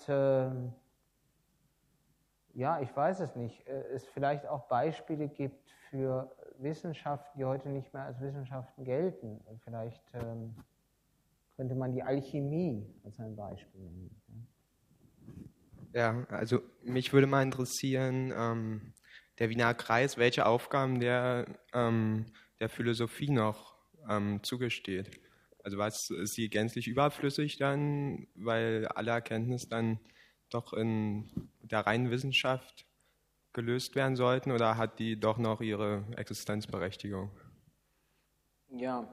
ich weiß es nicht, es vielleicht auch Beispiele gibt für Wissenschaften, die heute nicht mehr als Wissenschaften gelten. Vielleicht könnte man die Alchemie als ein Beispiel nennen. Ja, also mich würde mal interessieren, der Wiener Kreis, welche Aufgaben der Philosophie noch zugesteht. Also was ist sie gänzlich überflüssig dann, weil alle Erkenntnisse dann doch in der reinen Wissenschaft gelöst werden sollten, oder hat die doch noch ihre Existenzberechtigung? Ja.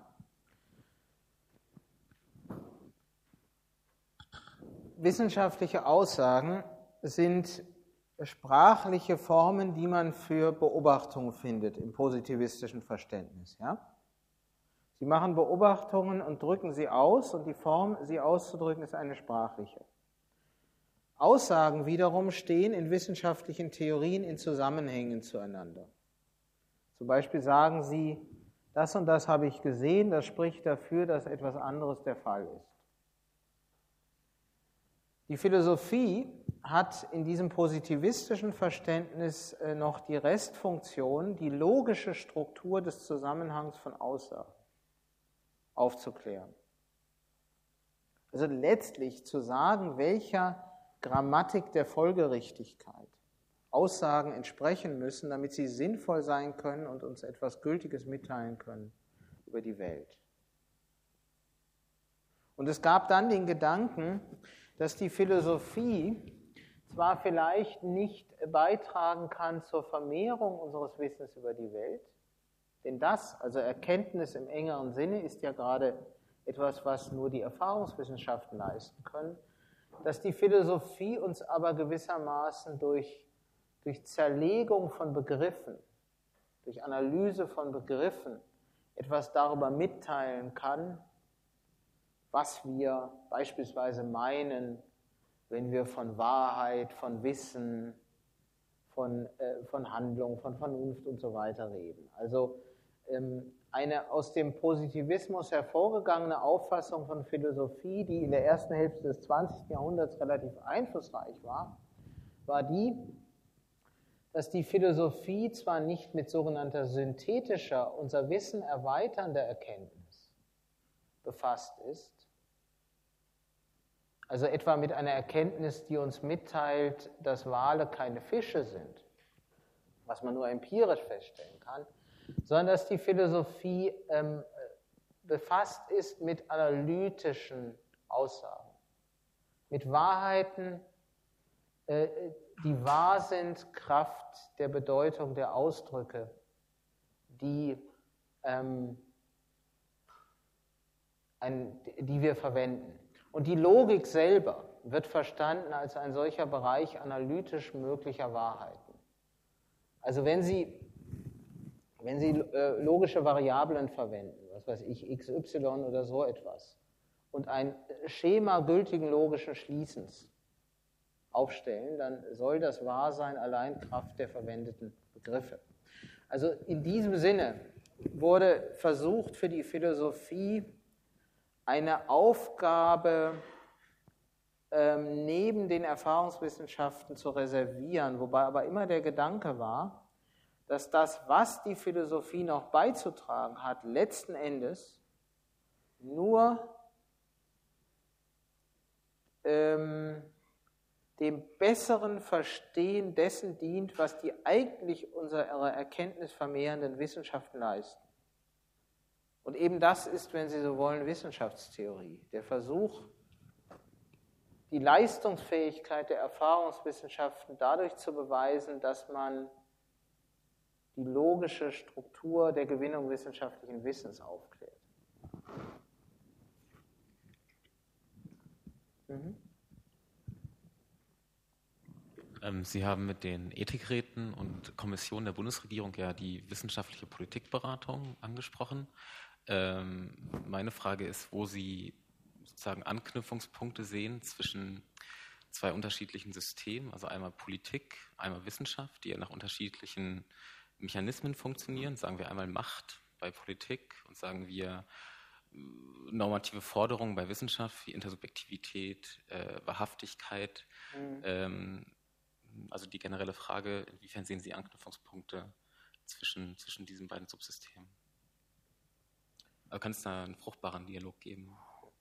Wissenschaftliche Aussagen sind sprachliche Formen, die man für Beobachtungen findet im positivistischen Verständnis. Ja? Sie machen Beobachtungen und drücken sie aus, und die Form, sie auszudrücken, ist eine sprachliche. Aussagen wiederum stehen in wissenschaftlichen Theorien in Zusammenhängen zueinander. Zum Beispiel sagen sie, das und das habe ich gesehen, das spricht dafür, dass etwas anderes der Fall ist. Die Philosophie hat in diesem positivistischen Verständnis noch die Restfunktion, die logische Struktur des Zusammenhangs von Aussagen aufzuklären. Also letztlich zu sagen, welcher Grammatik der Folgerichtigkeit Aussagen entsprechen müssen, damit sie sinnvoll sein können und uns etwas Gültiges mitteilen können über die Welt. Und es gab dann den Gedanken, dass die Philosophie zwar vielleicht nicht beitragen kann zur Vermehrung unseres Wissens über die Welt, denn das, also Erkenntnis im engeren Sinne, ist ja gerade etwas, was nur die Erfahrungswissenschaften leisten können, dass die Philosophie uns aber gewissermaßen durch Zerlegung von Begriffen, durch Analyse von Begriffen etwas darüber mitteilen kann, was wir beispielsweise meinen, wenn wir von Wahrheit, von Wissen, von Handlung, von Vernunft und so weiter reden. Also eine aus dem Positivismus hervorgegangene Auffassung von Philosophie, die in der ersten Hälfte des 20. Jahrhunderts relativ einflussreich war die, dass die Philosophie zwar nicht mit sogenannter synthetischer, unser Wissen erweiternder Erkenntnis befasst ist, also etwa mit einer Erkenntnis, die uns mitteilt, dass Wale keine Fische sind, was man nur empirisch feststellen kann, sondern dass die Philosophie befasst ist mit analytischen Aussagen, mit Wahrheiten, die wahr sind, Kraft der Bedeutung der Ausdrücke, die wir verwenden. Und die Logik selber wird verstanden als ein solcher Bereich analytisch möglicher Wahrheiten. Also wenn Sie logische Variablen verwenden, was weiß ich, x, y oder so etwas, und ein Schema gültigen logischen Schließens aufstellen, dann soll das Wahrsein allein Kraft der verwendeten Begriffe. Also in diesem Sinne wurde versucht, für die Philosophie eine Aufgabe neben den Erfahrungswissenschaften zu reservieren, wobei aber immer der Gedanke war, dass das, was die Philosophie noch beizutragen hat, letzten Endes nur dem besseren Verstehen dessen dient, was die eigentlich unsere Erkenntnis vermehrenden Wissenschaften leisten. Und eben das ist, wenn Sie so wollen, Wissenschaftstheorie. Der Versuch, die Leistungsfähigkeit der Erfahrungswissenschaften dadurch zu beweisen, dass man die logische Struktur der Gewinnung wissenschaftlichen Wissens aufklärt. Sie haben mit den Ethikräten und Kommissionen der Bundesregierung ja die wissenschaftliche Politikberatung angesprochen. Meine Frage ist, wo Sie sozusagen Anknüpfungspunkte sehen zwischen zwei unterschiedlichen Systemen, also einmal Politik, einmal Wissenschaft, die ja nach unterschiedlichen Mechanismen funktionieren. Sagen wir einmal Macht bei Politik und sagen wir normative Forderungen bei Wissenschaft wie Intersubjektivität, Wahrhaftigkeit. Also die generelle Frage, inwiefern sehen Sie Anknüpfungspunkte zwischen diesen beiden Subsystemen? Also kann es da einen fruchtbaren Dialog geben?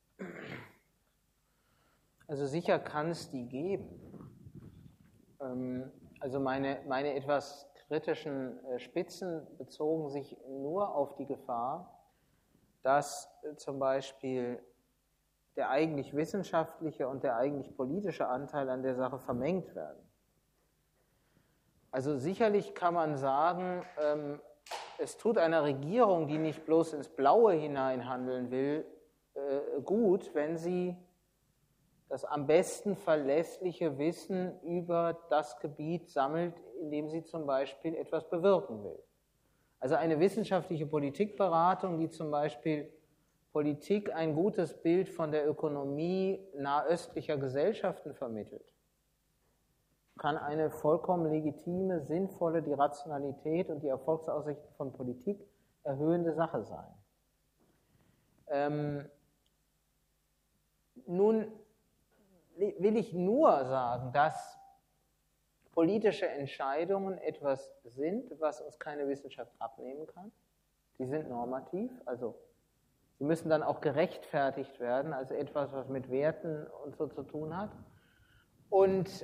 Also sicher kann es die geben. Also meine etwas kritischen Spitzen bezogen sich nur auf die Gefahr, dass zum Beispiel der eigentlich wissenschaftliche und der eigentlich politische Anteil an der Sache vermengt werden. Also sicherlich kann man sagen, es tut einer Regierung, die nicht bloß ins Blaue hinein handeln will, gut, wenn sie das am besten verlässliche Wissen über das Gebiet sammelt, in dem sie zum Beispiel etwas bewirken will. Also eine wissenschaftliche Politikberatung, die zum Beispiel Politik ein gutes Bild von der Ökonomie nahöstlicher Gesellschaften vermittelt, kann eine vollkommen legitime, sinnvolle, die Rationalität und die Erfolgsaussichten von Politik erhöhende Sache sein. Nun will ich nur sagen, dass politische Entscheidungen etwas sind, was uns keine Wissenschaft abnehmen kann. Die sind normativ, also sie müssen dann auch gerechtfertigt werden, also etwas, was mit Werten und so zu tun hat. Und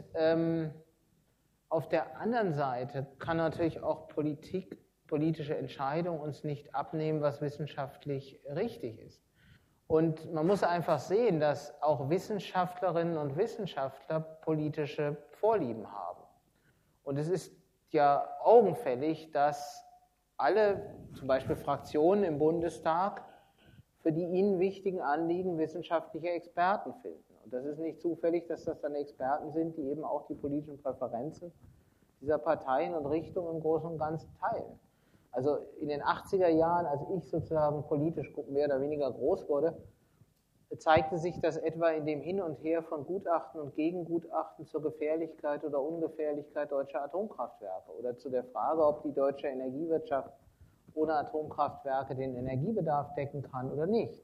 auf der anderen Seite kann natürlich auch politische Entscheidung uns nicht abnehmen, was wissenschaftlich richtig ist. Und man muss einfach sehen, dass auch Wissenschaftlerinnen und Wissenschaftler politische Vorlieben haben. Und es ist ja augenfällig, dass alle, zum Beispiel Fraktionen im Bundestag, für die ihnen wichtigen Anliegen wissenschaftliche Experten finden. Und das ist nicht zufällig, dass das dann Experten sind, die eben auch die politischen Präferenzen dieser Parteien und Richtungen im Großen und Ganzen teilen. Also in den 80er Jahren, als ich sozusagen politisch mehr oder weniger groß wurde, zeigte sich das etwa in dem Hin und Her von Gutachten und Gegengutachten zur Gefährlichkeit oder Ungefährlichkeit deutscher Atomkraftwerke oder zu der Frage, ob die deutsche Energiewirtschaft ohne Atomkraftwerke den Energiebedarf decken kann oder nicht.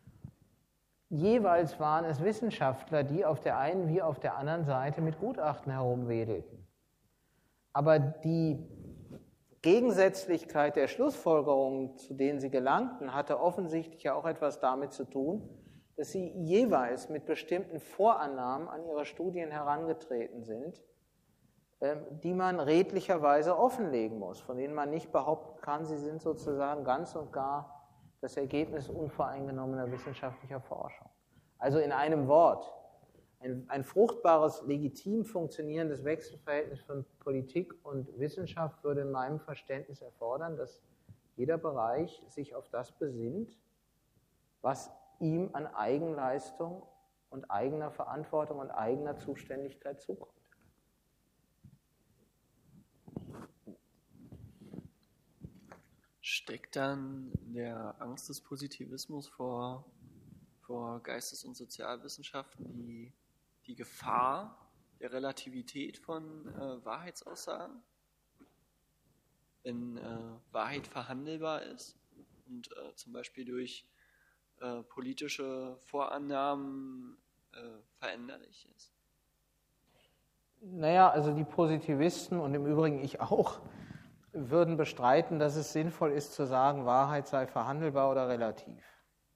Jeweils waren es Wissenschaftler, die auf der einen wie auf der anderen Seite mit Gutachten herumwedelten. Aber die Gegensätzlichkeit der Schlussfolgerungen, zu denen sie gelangten, hatte offensichtlich ja auch etwas damit zu tun, dass sie jeweils mit bestimmten Vorannahmen an ihre Studien herangetreten sind, die man redlicherweise offenlegen muss, von denen man nicht behaupten kann, sie sind sozusagen ganz und gar das Ergebnis unvoreingenommener wissenschaftlicher Forschung. Also in einem Wort, ein fruchtbares, legitim funktionierendes Wechselverhältnis von Politik und Wissenschaft würde in meinem Verständnis erfordern, dass jeder Bereich sich auf das besinnt, was ihm an Eigenleistung und eigener Verantwortung und eigener Zuständigkeit zukommt. Steckt dann der Angst des Positivismus vor vor Geistes- und Sozialwissenschaften die Gefahr der Relativität von Wahrheitsaussagen, wenn Wahrheit verhandelbar ist und zum Beispiel durch politische Vorannahmen veränderlich ist? Naja, also die Positivisten und im Übrigen ich auch würden bestreiten, dass es sinnvoll ist zu sagen, Wahrheit sei verhandelbar oder relativ.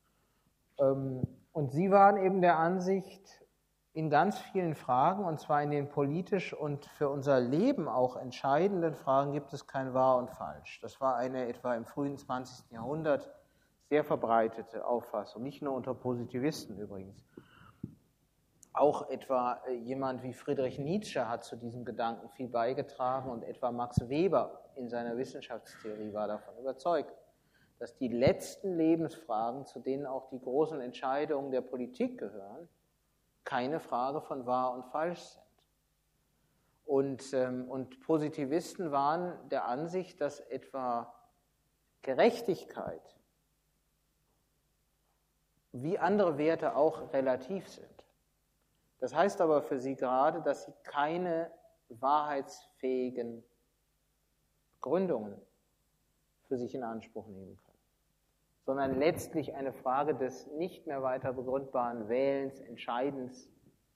Und sie waren eben der Ansicht, in ganz vielen Fragen, und zwar in den politisch und für unser Leben auch entscheidenden Fragen, gibt es kein Wahr und Falsch. Das war eine etwa im frühen 20. Jahrhundert sehr verbreitete Auffassung, nicht nur unter Positivisten übrigens. Auch etwa jemand wie Friedrich Nietzsche hat zu diesem Gedanken viel beigetragen und etwa Max Weber in seiner Wissenschaftstheorie war davon überzeugt, dass die letzten Lebensfragen, zu denen auch die großen Entscheidungen der Politik gehören, keine Frage von wahr und falsch sind. Und Positivisten waren der Ansicht, dass etwa Gerechtigkeit wie andere Werte auch relativ sind. Das heißt aber für sie gerade, dass sie keine wahrheitsfähigen Gründungen für sich in Anspruch nehmen können, sondern letztlich eine Frage des nicht mehr weiter begründbaren Wählens, Entscheidens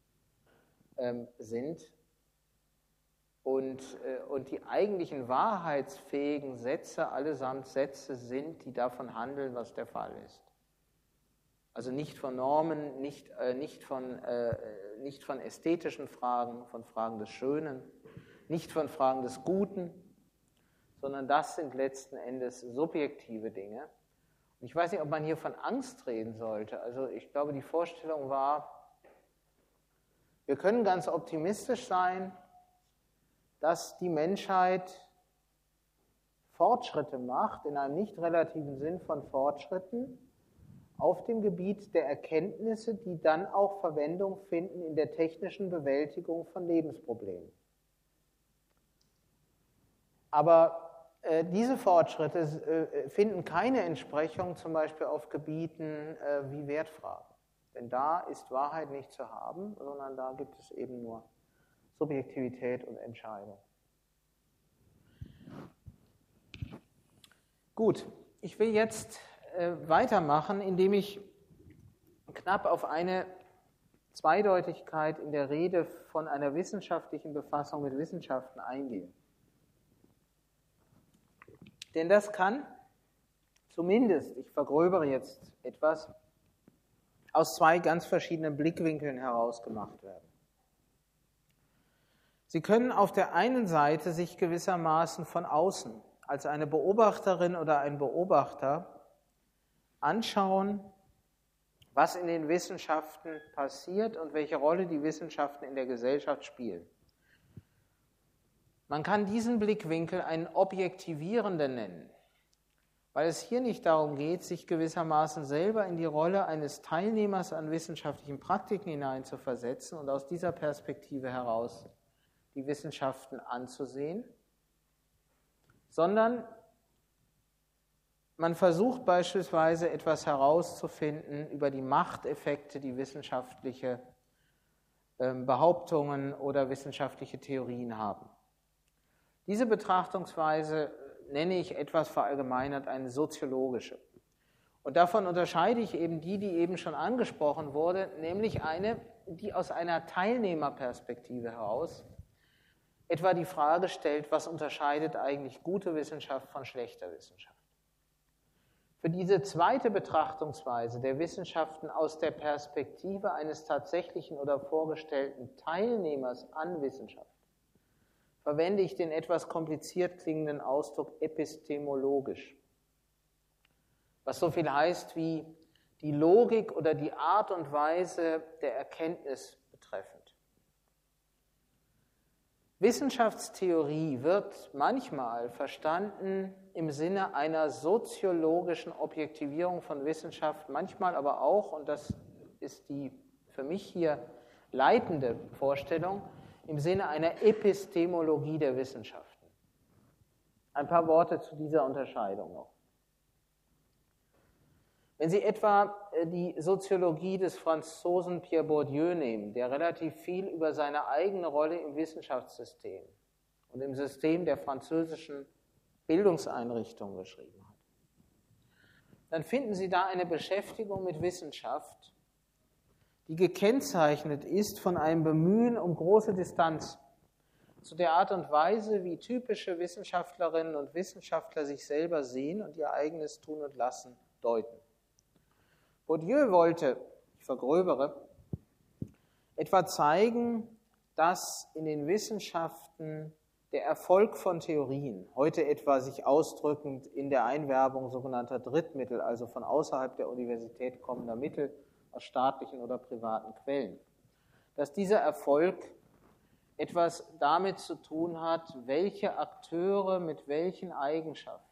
sind und die eigentlichen wahrheitsfähigen Sätze allesamt Sätze sind, die davon handeln, was der Fall ist. Also nicht von Normen, nicht von ästhetischen Fragen, von Fragen des Schönen, nicht von Fragen des Guten, sondern das sind letzten Endes subjektive Dinge. Und ich weiß nicht, ob man hier von Angst reden sollte. Also ich glaube, die Vorstellung war, wir können ganz optimistisch sein, dass die Menschheit Fortschritte macht, in einem nicht relativen Sinn von Fortschritten, auf dem Gebiet der Erkenntnisse, die dann auch Verwendung finden in der technischen Bewältigung von Lebensproblemen. Aber diese Fortschritte finden keine Entsprechung zum Beispiel auf Gebieten wie Wertfragen. Denn da ist Wahrheit nicht zu haben, sondern da gibt es eben nur Subjektivität und Entscheidung. Gut, ich will jetzt weitermachen, indem ich knapp auf eine Zweideutigkeit in der Rede von einer wissenschaftlichen Befassung mit Wissenschaften eingehe. Denn das kann zumindest, ich vergröbere jetzt etwas, aus zwei ganz verschiedenen Blickwinkeln heraus gemacht werden. Sie können auf der einen Seite sich gewissermaßen von außen als eine Beobachterin oder ein Beobachter anschauen, was in den Wissenschaften passiert und welche Rolle die Wissenschaften in der Gesellschaft spielen. Man kann diesen Blickwinkel einen objektivierenden nennen, weil es hier nicht darum geht, sich gewissermaßen selber in die Rolle eines Teilnehmers an wissenschaftlichen Praktiken hineinzuversetzen und aus dieser Perspektive heraus die Wissenschaften anzusehen, sondern man versucht beispielsweise etwas herauszufinden über die Machteffekte, die wissenschaftliche Behauptungen oder wissenschaftliche Theorien haben. Diese Betrachtungsweise nenne ich etwas verallgemeinert eine soziologische. Und davon unterscheide ich eben die eben schon angesprochen wurde, nämlich eine, die aus einer Teilnehmerperspektive heraus etwa die Frage stellt, was unterscheidet eigentlich gute Wissenschaft von schlechter Wissenschaft. Für diese zweite Betrachtungsweise der Wissenschaften aus der Perspektive eines tatsächlichen oder vorgestellten Teilnehmers an Wissenschaft verwende ich den etwas kompliziert klingenden Ausdruck epistemologisch, was so viel heißt wie die Logik oder die Art und Weise der Erkenntnis betreffend. Wissenschaftstheorie wird manchmal verstanden im Sinne einer soziologischen Objektivierung von Wissenschaft, manchmal aber auch, und das ist die für mich hier leitende Vorstellung, im Sinne einer Epistemologie der Wissenschaften. Ein paar Worte zu dieser Unterscheidung noch. Wenn Sie etwa die Soziologie des Franzosen Pierre Bourdieu nehmen, der relativ viel über seine eigene Rolle im Wissenschaftssystem und im System der französischen Bildungseinrichtungen geschrieben hat, dann finden Sie da eine Beschäftigung mit Wissenschaft, die gekennzeichnet ist von einem Bemühen um große Distanz zu der Art und Weise, wie typische Wissenschaftlerinnen und Wissenschaftler sich selber sehen und ihr eigenes Tun und Lassen deuten. Bourdieu wollte, ich vergröbere, etwa zeigen, dass in den Wissenschaften der Erfolg von Theorien, heute etwa sich ausdrückend in der Einwerbung sogenannter Drittmittel, also von außerhalb der Universität kommender Mittel aus staatlichen oder privaten Quellen, dass dieser Erfolg etwas damit zu tun hat, welche Akteure mit welchen Eigenschaften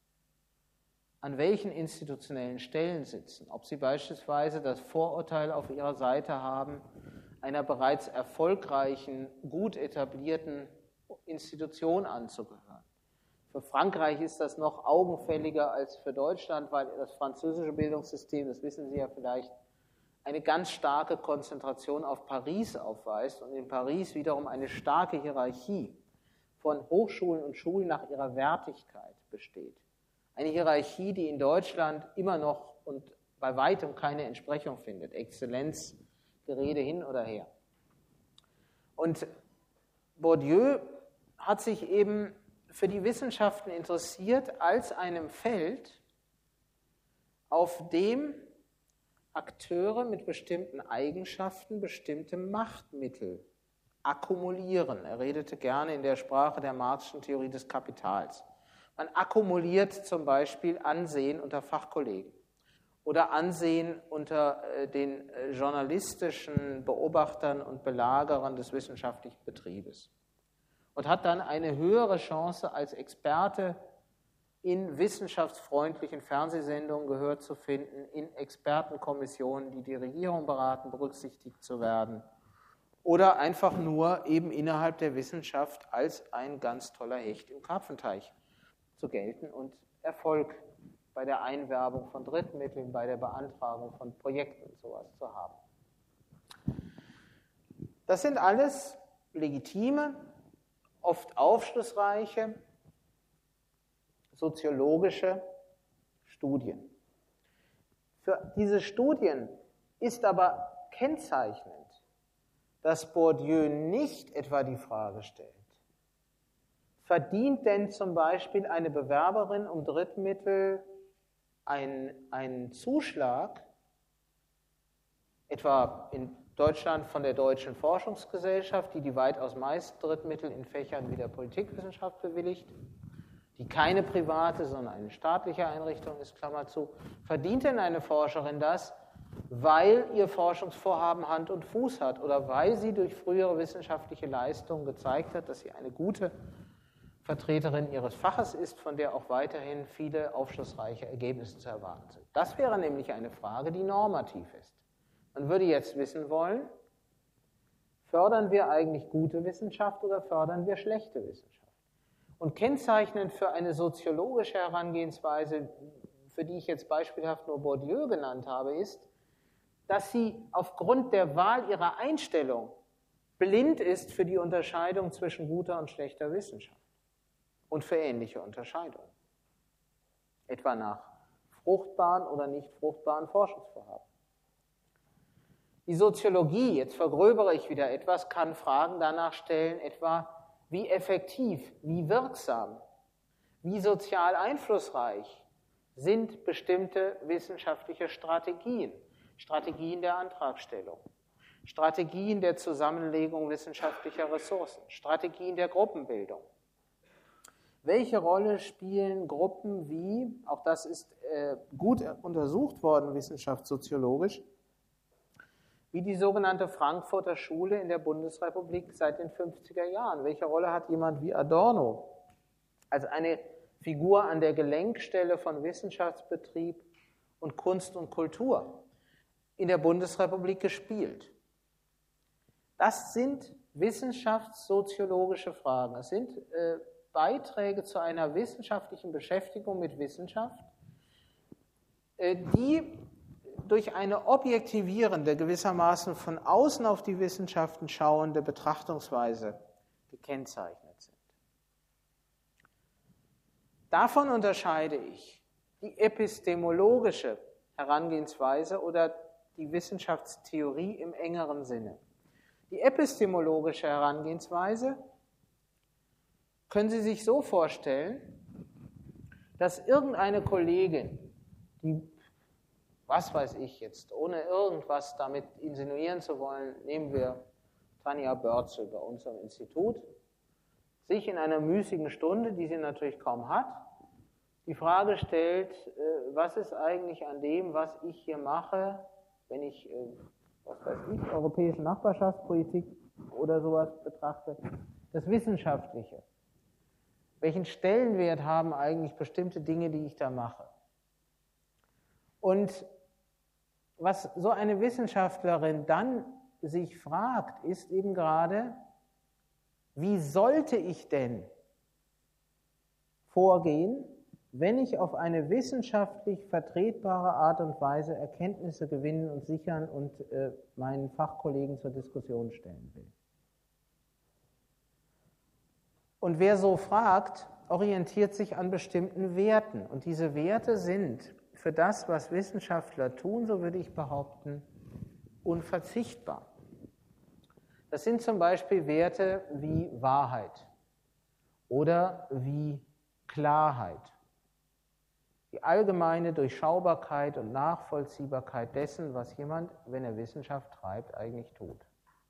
an welchen institutionellen Stellen sitzen, ob sie beispielsweise das Vorurteil auf ihrer Seite haben, einer bereits erfolgreichen, gut etablierten Institution anzugehören. Für Frankreich ist das noch augenfälliger als für Deutschland, weil das französische Bildungssystem, das wissen Sie ja vielleicht, eine ganz starke Konzentration auf Paris aufweist und in Paris wiederum eine starke Hierarchie von Hochschulen und Schulen nach ihrer Wertigkeit besteht. Eine Hierarchie, die in Deutschland immer noch und bei weitem keine Entsprechung findet. Exzellenz, Gerede hin oder her. Und Bourdieu hat sich eben für die Wissenschaften interessiert als einem Feld, auf dem Akteure mit bestimmten Eigenschaften bestimmte Machtmittel akkumulieren. Er redete gerne in der Sprache der Marxischen Theorie des Kapitals. Man akkumuliert zum Beispiel Ansehen unter Fachkollegen oder Ansehen unter den journalistischen Beobachtern und Belagerern des wissenschaftlichen Betriebes und hat dann eine höhere Chance als Experte in wissenschaftsfreundlichen Fernsehsendungen gehört zu finden, in Expertenkommissionen, die die Regierung beraten, berücksichtigt zu werden oder einfach nur eben innerhalb der Wissenschaft als ein ganz toller Hecht im Karpfenteich zu gelten und Erfolg bei der Einwerbung von Drittmitteln, bei der Beantragung von Projekten und sowas zu haben. Das sind alles legitime, oft aufschlussreiche, soziologische Studien. Für diese Studien ist aber kennzeichnend, dass Bourdieu nicht etwa die Frage stellt, verdient denn zum Beispiel eine Bewerberin um Drittmittel einen Zuschlag, etwa in Deutschland von der Deutschen Forschungsgesellschaft, die weitaus meisten Drittmittel in Fächern wie der Politikwissenschaft bewilligt, die keine private, sondern eine staatliche Einrichtung ist, Klammer zu, verdient denn eine Forscherin das, weil ihr Forschungsvorhaben Hand und Fuß hat oder weil sie durch frühere wissenschaftliche Leistungen gezeigt hat, dass sie eine gute Vertreterin ihres Faches ist, von der auch weiterhin viele aufschlussreiche Ergebnisse zu erwarten sind. Das wäre nämlich eine Frage, die normativ ist. Man würde jetzt wissen wollen, fördern wir eigentlich gute Wissenschaft oder fördern wir schlechte Wissenschaft? Und kennzeichnend für eine soziologische Herangehensweise, für die ich jetzt beispielhaft nur Bourdieu genannt habe, ist, dass sie aufgrund der Wahl ihrer Einstellung blind ist für die Unterscheidung zwischen guter und schlechter Wissenschaft und für ähnliche Unterscheidungen, etwa nach fruchtbaren oder nicht fruchtbaren Forschungsvorhaben. Die Soziologie, jetzt vergröbere ich wieder etwas, kann Fragen danach stellen, etwa wie effektiv, wie wirksam, wie sozial einflussreich sind bestimmte wissenschaftliche Strategien, Strategien der Antragstellung, Strategien der Zusammenlegung wissenschaftlicher Ressourcen, Strategien der Gruppenbildung. Welche Rolle spielen Gruppen wie, auch das ist gut untersucht worden wissenschaftssoziologisch, wie die sogenannte Frankfurter Schule in der Bundesrepublik seit den 50er Jahren? Welche Rolle hat jemand wie Adorno als eine Figur an der Gelenkstelle von Wissenschaftsbetrieb und Kunst und Kultur in der Bundesrepublik gespielt? Das sind wissenschaftssoziologische Fragen. Das sind Beiträge zu einer wissenschaftlichen Beschäftigung mit Wissenschaft, die durch eine objektivierende, gewissermaßen von außen auf die Wissenschaften schauende Betrachtungsweise gekennzeichnet sind. Davon unterscheide ich die epistemologische Herangehensweise oder die Wissenschaftstheorie im engeren Sinne. Die epistemologische Herangehensweise können Sie sich so vorstellen, dass irgendeine Kollegin, die, was weiß ich jetzt, ohne irgendwas damit insinuieren zu wollen, nehmen wir Tanja Börzel bei uns am Institut, sich in einer müßigen Stunde, die sie natürlich kaum hat, die Frage stellt, was ist eigentlich an dem, was ich hier mache, wenn ich, was weiß ich, europäische Nachbarschaftspolitik oder sowas betrachte, das Wissenschaftliche. Welchen Stellenwert haben eigentlich bestimmte Dinge, die ich da mache? Und was so eine Wissenschaftlerin dann sich fragt, ist eben gerade, wie sollte ich denn vorgehen, wenn ich auf eine wissenschaftlich vertretbare Art und Weise Erkenntnisse gewinnen und sichern und meinen Fachkollegen zur Diskussion stellen will? Und wer so fragt, orientiert sich an bestimmten Werten. Und diese Werte sind für das, was Wissenschaftler tun, so würde ich behaupten, unverzichtbar. Das sind zum Beispiel Werte wie Wahrheit oder wie Klarheit. Die allgemeine Durchschaubarkeit und Nachvollziehbarkeit dessen, was jemand, wenn er Wissenschaft treibt, eigentlich tut.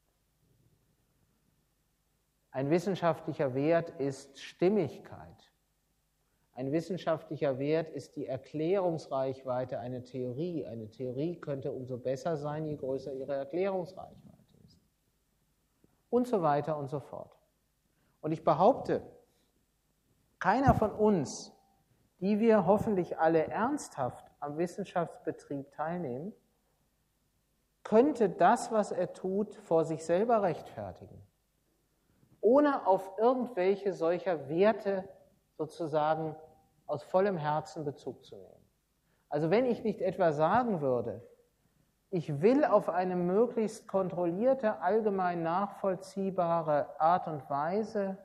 Ein wissenschaftlicher Wert ist Stimmigkeit. Ein wissenschaftlicher Wert ist die Erklärungsreichweite einer Theorie. Eine Theorie könnte umso besser sein, je größer ihre Erklärungsreichweite ist. Und so weiter und so fort. Und ich behaupte, keiner von uns, die wir hoffentlich alle ernsthaft am Wissenschaftsbetrieb teilnehmen, könnte das, was er tut, vor sich selber rechtfertigen, ohne auf irgendwelche solcher Werte sozusagen aus vollem Herzen Bezug zu nehmen. Also wenn ich nicht etwa sagen würde, ich will auf eine möglichst kontrollierte, allgemein nachvollziehbare Art und Weise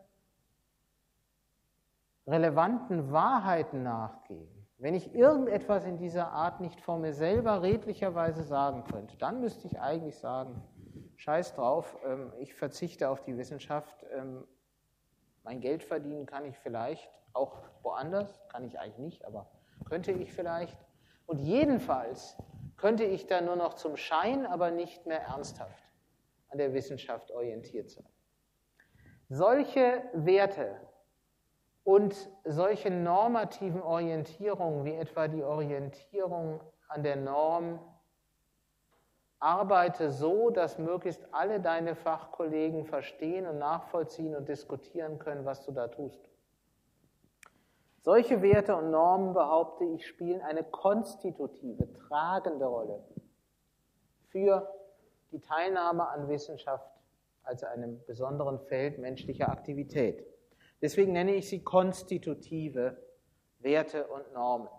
relevanten Wahrheiten nachgehen, wenn ich irgendetwas in dieser Art nicht vor mir selber redlicherweise sagen könnte, dann müsste ich eigentlich sagen, scheiß drauf, ich verzichte auf die Wissenschaft, mein Geld verdienen kann ich vielleicht auch woanders, kann ich eigentlich nicht, aber könnte ich vielleicht. Und jedenfalls könnte ich dann nur noch zum Schein, aber nicht mehr ernsthaft an der Wissenschaft orientiert sein. Solche Werte und solche normativen Orientierungen, wie etwa die Orientierung an der Norm, arbeite so, dass möglichst alle deine Fachkollegen verstehen und nachvollziehen und diskutieren können, was du da tust. Solche Werte und Normen, behaupte ich, spielen eine konstitutive, tragende Rolle für die Teilnahme an Wissenschaft als einem besonderen Feld menschlicher Aktivität. Deswegen nenne ich sie konstitutive Werte und Normen.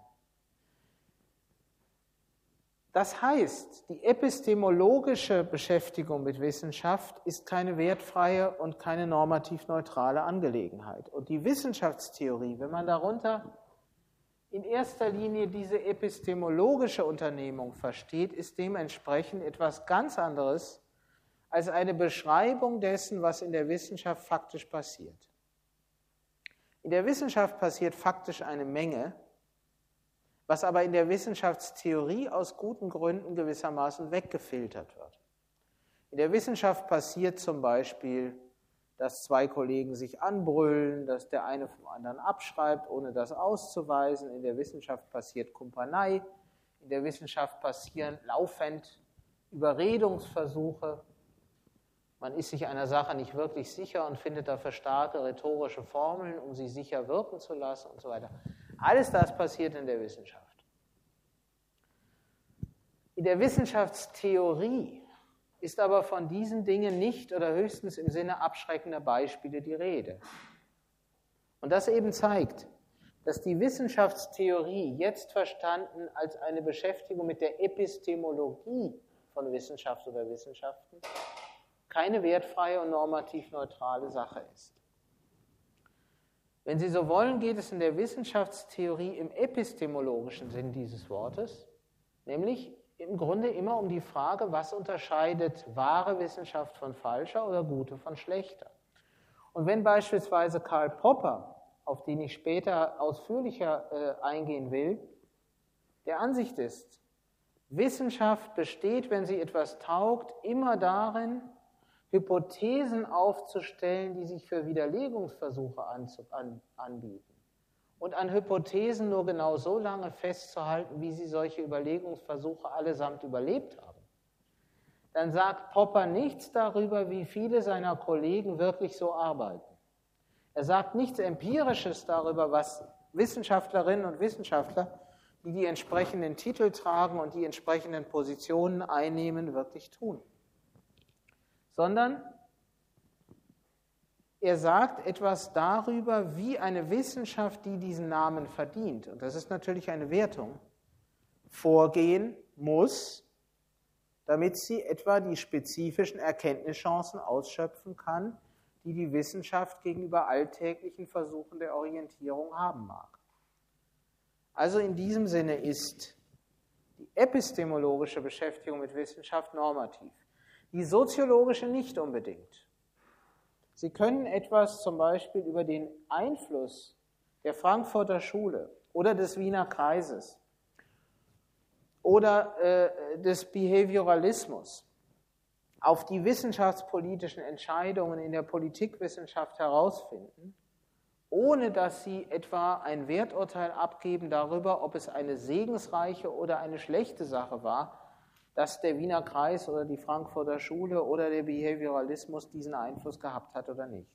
Das heißt, die epistemologische Beschäftigung mit Wissenschaft ist keine wertfreie und keine normativ neutrale Angelegenheit. Und die Wissenschaftstheorie, wenn man darunter in erster Linie diese epistemologische Unternehmung versteht, ist dementsprechend etwas ganz anderes als eine Beschreibung dessen, was in der Wissenschaft faktisch passiert. In der Wissenschaft passiert faktisch eine Menge, was aber in der Wissenschaftstheorie aus guten Gründen gewissermaßen weggefiltert wird. In der Wissenschaft passiert zum Beispiel, dass zwei Kollegen sich anbrüllen, dass der eine vom anderen abschreibt, ohne das auszuweisen. In der Wissenschaft passiert Kumpanei. In der Wissenschaft passieren laufend Überredungsversuche. Man ist sich einer Sache nicht wirklich sicher und findet dafür starke rhetorische Formeln, um sie sicher wirken zu lassen und so weiter. Alles das passiert in der Wissenschaft. In der Wissenschaftstheorie ist aber von diesen Dingen nicht oder höchstens im Sinne abschreckender Beispiele die Rede. Und das eben zeigt, dass die Wissenschaftstheorie, jetzt verstanden als eine Beschäftigung mit der Epistemologie von Wissenschaft oder Wissenschaften, keine wertfreie und normativ neutrale Sache ist. Wenn Sie so wollen, geht es in der Wissenschaftstheorie im epistemologischen Sinn dieses Wortes, nämlich im Grunde immer um die Frage, was unterscheidet wahre Wissenschaft von falscher oder gute von schlechter. Und wenn beispielsweise Karl Popper, auf den ich später ausführlicher eingehen will, der Ansicht ist, Wissenschaft besteht, wenn sie etwas taugt, immer darin, Hypothesen aufzustellen, die sich für Widerlegungsversuche anbieten. Und an Hypothesen nur genau so lange festzuhalten, wie sie solche Überlegungsversuche allesamt überlebt haben. Dann sagt Popper nichts darüber, wie viele seiner Kollegen wirklich so arbeiten. Er sagt nichts Empirisches darüber, was Wissenschaftlerinnen und Wissenschaftler, die die entsprechenden Titel tragen und die entsprechenden Positionen einnehmen, wirklich tun. Sondern er sagt etwas darüber, wie eine Wissenschaft, die diesen Namen verdient, und das ist natürlich eine Wertung, vorgehen muss, damit sie etwa die spezifischen Erkenntnischancen ausschöpfen kann, die die Wissenschaft gegenüber alltäglichen Versuchen der Orientierung haben mag. Also in diesem Sinne ist die epistemologische Beschäftigung mit Wissenschaft normativ. Die soziologische nicht unbedingt. Sie können etwas zum Beispiel über den Einfluss der Frankfurter Schule oder des Wiener Kreises oder des Behavioralismus auf die wissenschaftspolitischen Entscheidungen in der Politikwissenschaft herausfinden, ohne dass sie etwa ein Werturteil abgeben darüber, ob es eine segensreiche oder eine schlechte Sache war, dass der Wiener Kreis oder die Frankfurter Schule oder der Behavioralismus diesen Einfluss gehabt hat oder nicht.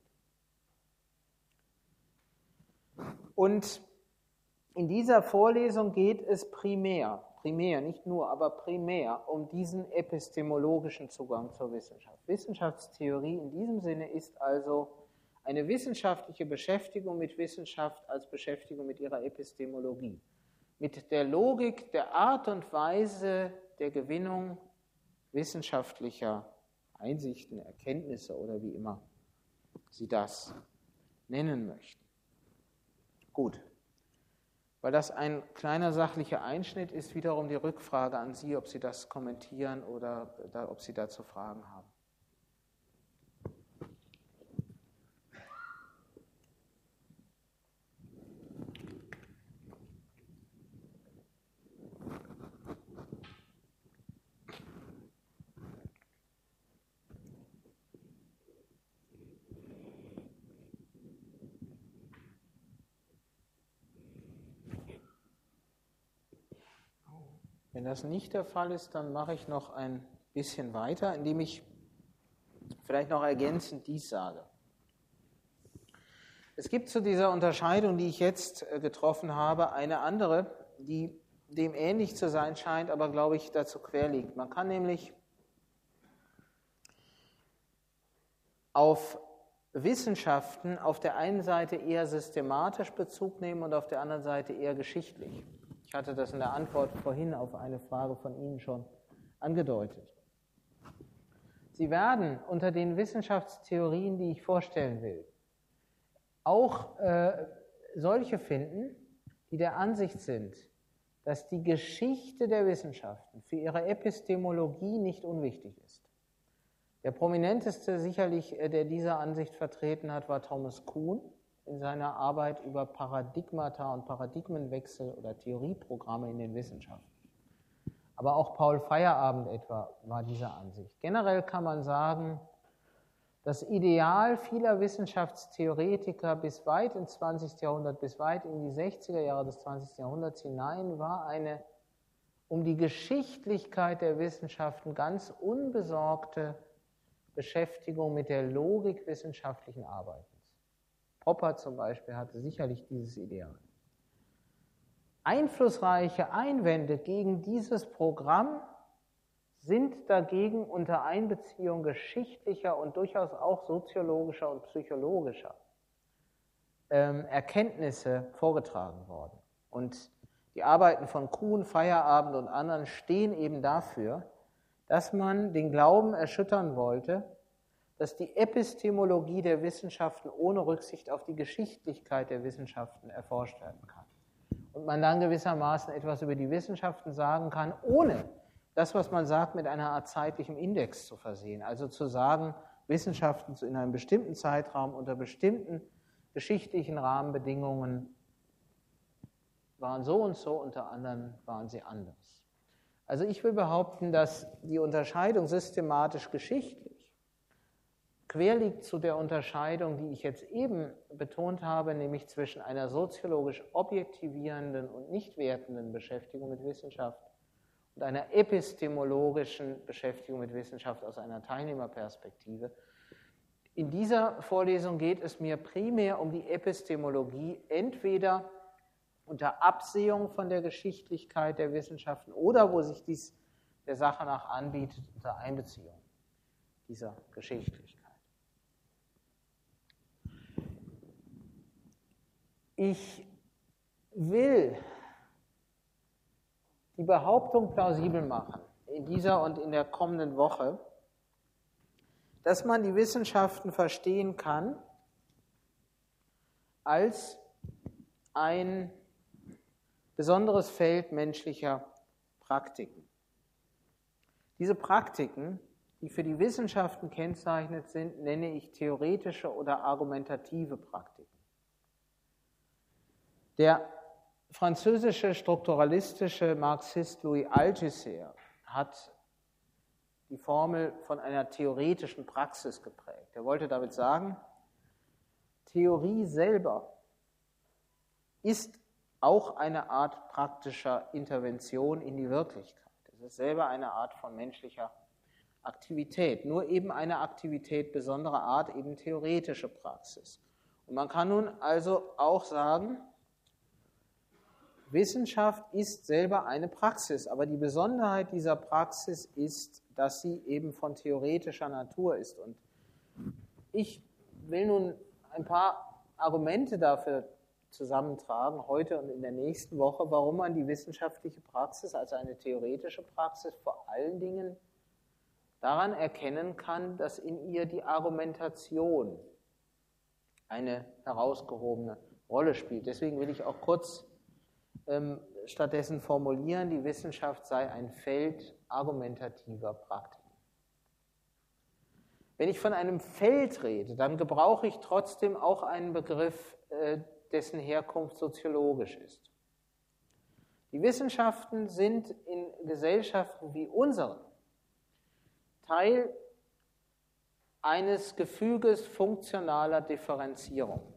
Und in dieser Vorlesung geht es primär, nicht nur, aber primär um diesen epistemologischen Zugang zur Wissenschaft. Wissenschaftstheorie in diesem Sinne ist also eine wissenschaftliche Beschäftigung mit Wissenschaft als Beschäftigung mit ihrer Epistemologie, mit der Logik, der Art und Weise der Gewinnung wissenschaftlicher Einsichten, Erkenntnisse oder wie immer Sie das nennen möchten. Gut. Weil das ein kleiner sachlicher Einschnitt ist, wiederum die Rückfrage an Sie, ob Sie das kommentieren oder ob Sie dazu Fragen haben. Wenn das nicht der Fall ist, dann mache ich noch ein bisschen weiter, indem ich vielleicht noch ergänzend dies sage. Es gibt zu dieser Unterscheidung, die ich jetzt getroffen habe, eine andere, die dem ähnlich zu sein scheint, aber, glaube ich, dazu quer liegt. Man kann nämlich auf Wissenschaften auf der einen Seite eher systematisch Bezug nehmen und auf der anderen Seite eher geschichtlich. Ich hatte das in der Antwort vorhin auf eine Frage von Ihnen schon angedeutet. Sie werden unter den Wissenschaftstheorien, die ich vorstellen will, auch solche finden, die der Ansicht sind, dass die Geschichte der Wissenschaften für ihre Epistemologie nicht unwichtig ist. Der prominenteste sicherlich, der diese Ansicht vertreten hat, war Thomas Kuhn in seiner Arbeit über Paradigmata und Paradigmenwechsel oder Theorieprogramme in den Wissenschaften. Aber auch Paul Feyerabend etwa war dieser Ansicht. Generell kann man sagen, das Ideal vieler Wissenschaftstheoretiker bis weit ins 20. Jahrhundert, bis weit in die 60er Jahre des 20. Jahrhunderts hinein war eine um die Geschichtlichkeit der Wissenschaften ganz unbesorgte Beschäftigung mit der Logik wissenschaftlichen Arbeitens. Popper zum Beispiel hatte sicherlich dieses Ideal. Einflussreiche Einwände gegen dieses Programm sind dagegen unter Einbeziehung geschichtlicher und durchaus auch soziologischer und psychologischer Erkenntnisse vorgetragen worden. Und die Arbeiten von Kuhn, Feierabend und anderen stehen eben dafür, dass man den Glauben erschüttern wollte, dass die Epistemologie der Wissenschaften ohne Rücksicht auf die Geschichtlichkeit der Wissenschaften erforscht werden kann. Und man dann gewissermaßen etwas über die Wissenschaften sagen kann, ohne das, was man sagt, mit einer Art zeitlichem Index zu versehen. Also zu sagen, Wissenschaften in einem bestimmten Zeitraum unter bestimmten geschichtlichen Rahmenbedingungen waren so und so, unter anderem waren sie anders. Also ich will behaupten, dass die Unterscheidung systematisch-geschichtlich quer liegt zu der Unterscheidung, die ich jetzt eben betont habe, nämlich zwischen einer soziologisch objektivierenden und nicht wertenden Beschäftigung mit Wissenschaft und einer epistemologischen Beschäftigung mit Wissenschaft aus einer Teilnehmerperspektive. In dieser Vorlesung geht es mir primär um die Epistemologie, entweder unter Absehung von der Geschichtlichkeit der Wissenschaften oder, wo sich dies der Sache nach anbietet, unter Einbeziehung dieser Geschichtlichkeit. Ich will die Behauptung plausibel machen, in dieser und in der kommenden Woche, dass man die Wissenschaften verstehen kann als ein besonderes Feld menschlicher Praktiken. Diese Praktiken, die für die Wissenschaften kennzeichnet sind, nenne ich theoretische oder argumentative Praktiken. Der französische strukturalistische Marxist Louis Althusser hat die Formel von einer theoretischen Praxis geprägt. Er wollte damit sagen, Theorie selber ist auch eine Art praktischer Intervention in die Wirklichkeit. Es ist selber eine Art von menschlicher Aktivität, nur eben eine Aktivität besonderer Art, eben theoretische Praxis. Und man kann nun also auch sagen, Wissenschaft ist selber eine Praxis, aber die Besonderheit dieser Praxis ist, dass sie eben von theoretischer Natur ist. Und ich will nun ein paar Argumente dafür zusammentragen, heute und in der nächsten Woche, warum man die wissenschaftliche Praxis als eine theoretische Praxis vor allen Dingen daran erkennen kann, dass in ihr die Argumentation eine herausgehobene Rolle spielt. Deswegen will ich auch kurz stattdessen formulieren, die Wissenschaft sei ein Feld argumentativer Praktiken. Wenn ich von einem Feld rede, dann gebrauche ich trotzdem auch einen Begriff, dessen Herkunft soziologisch ist. Die Wissenschaften sind in Gesellschaften wie unseren Teil eines Gefüges funktionaler Differenzierung.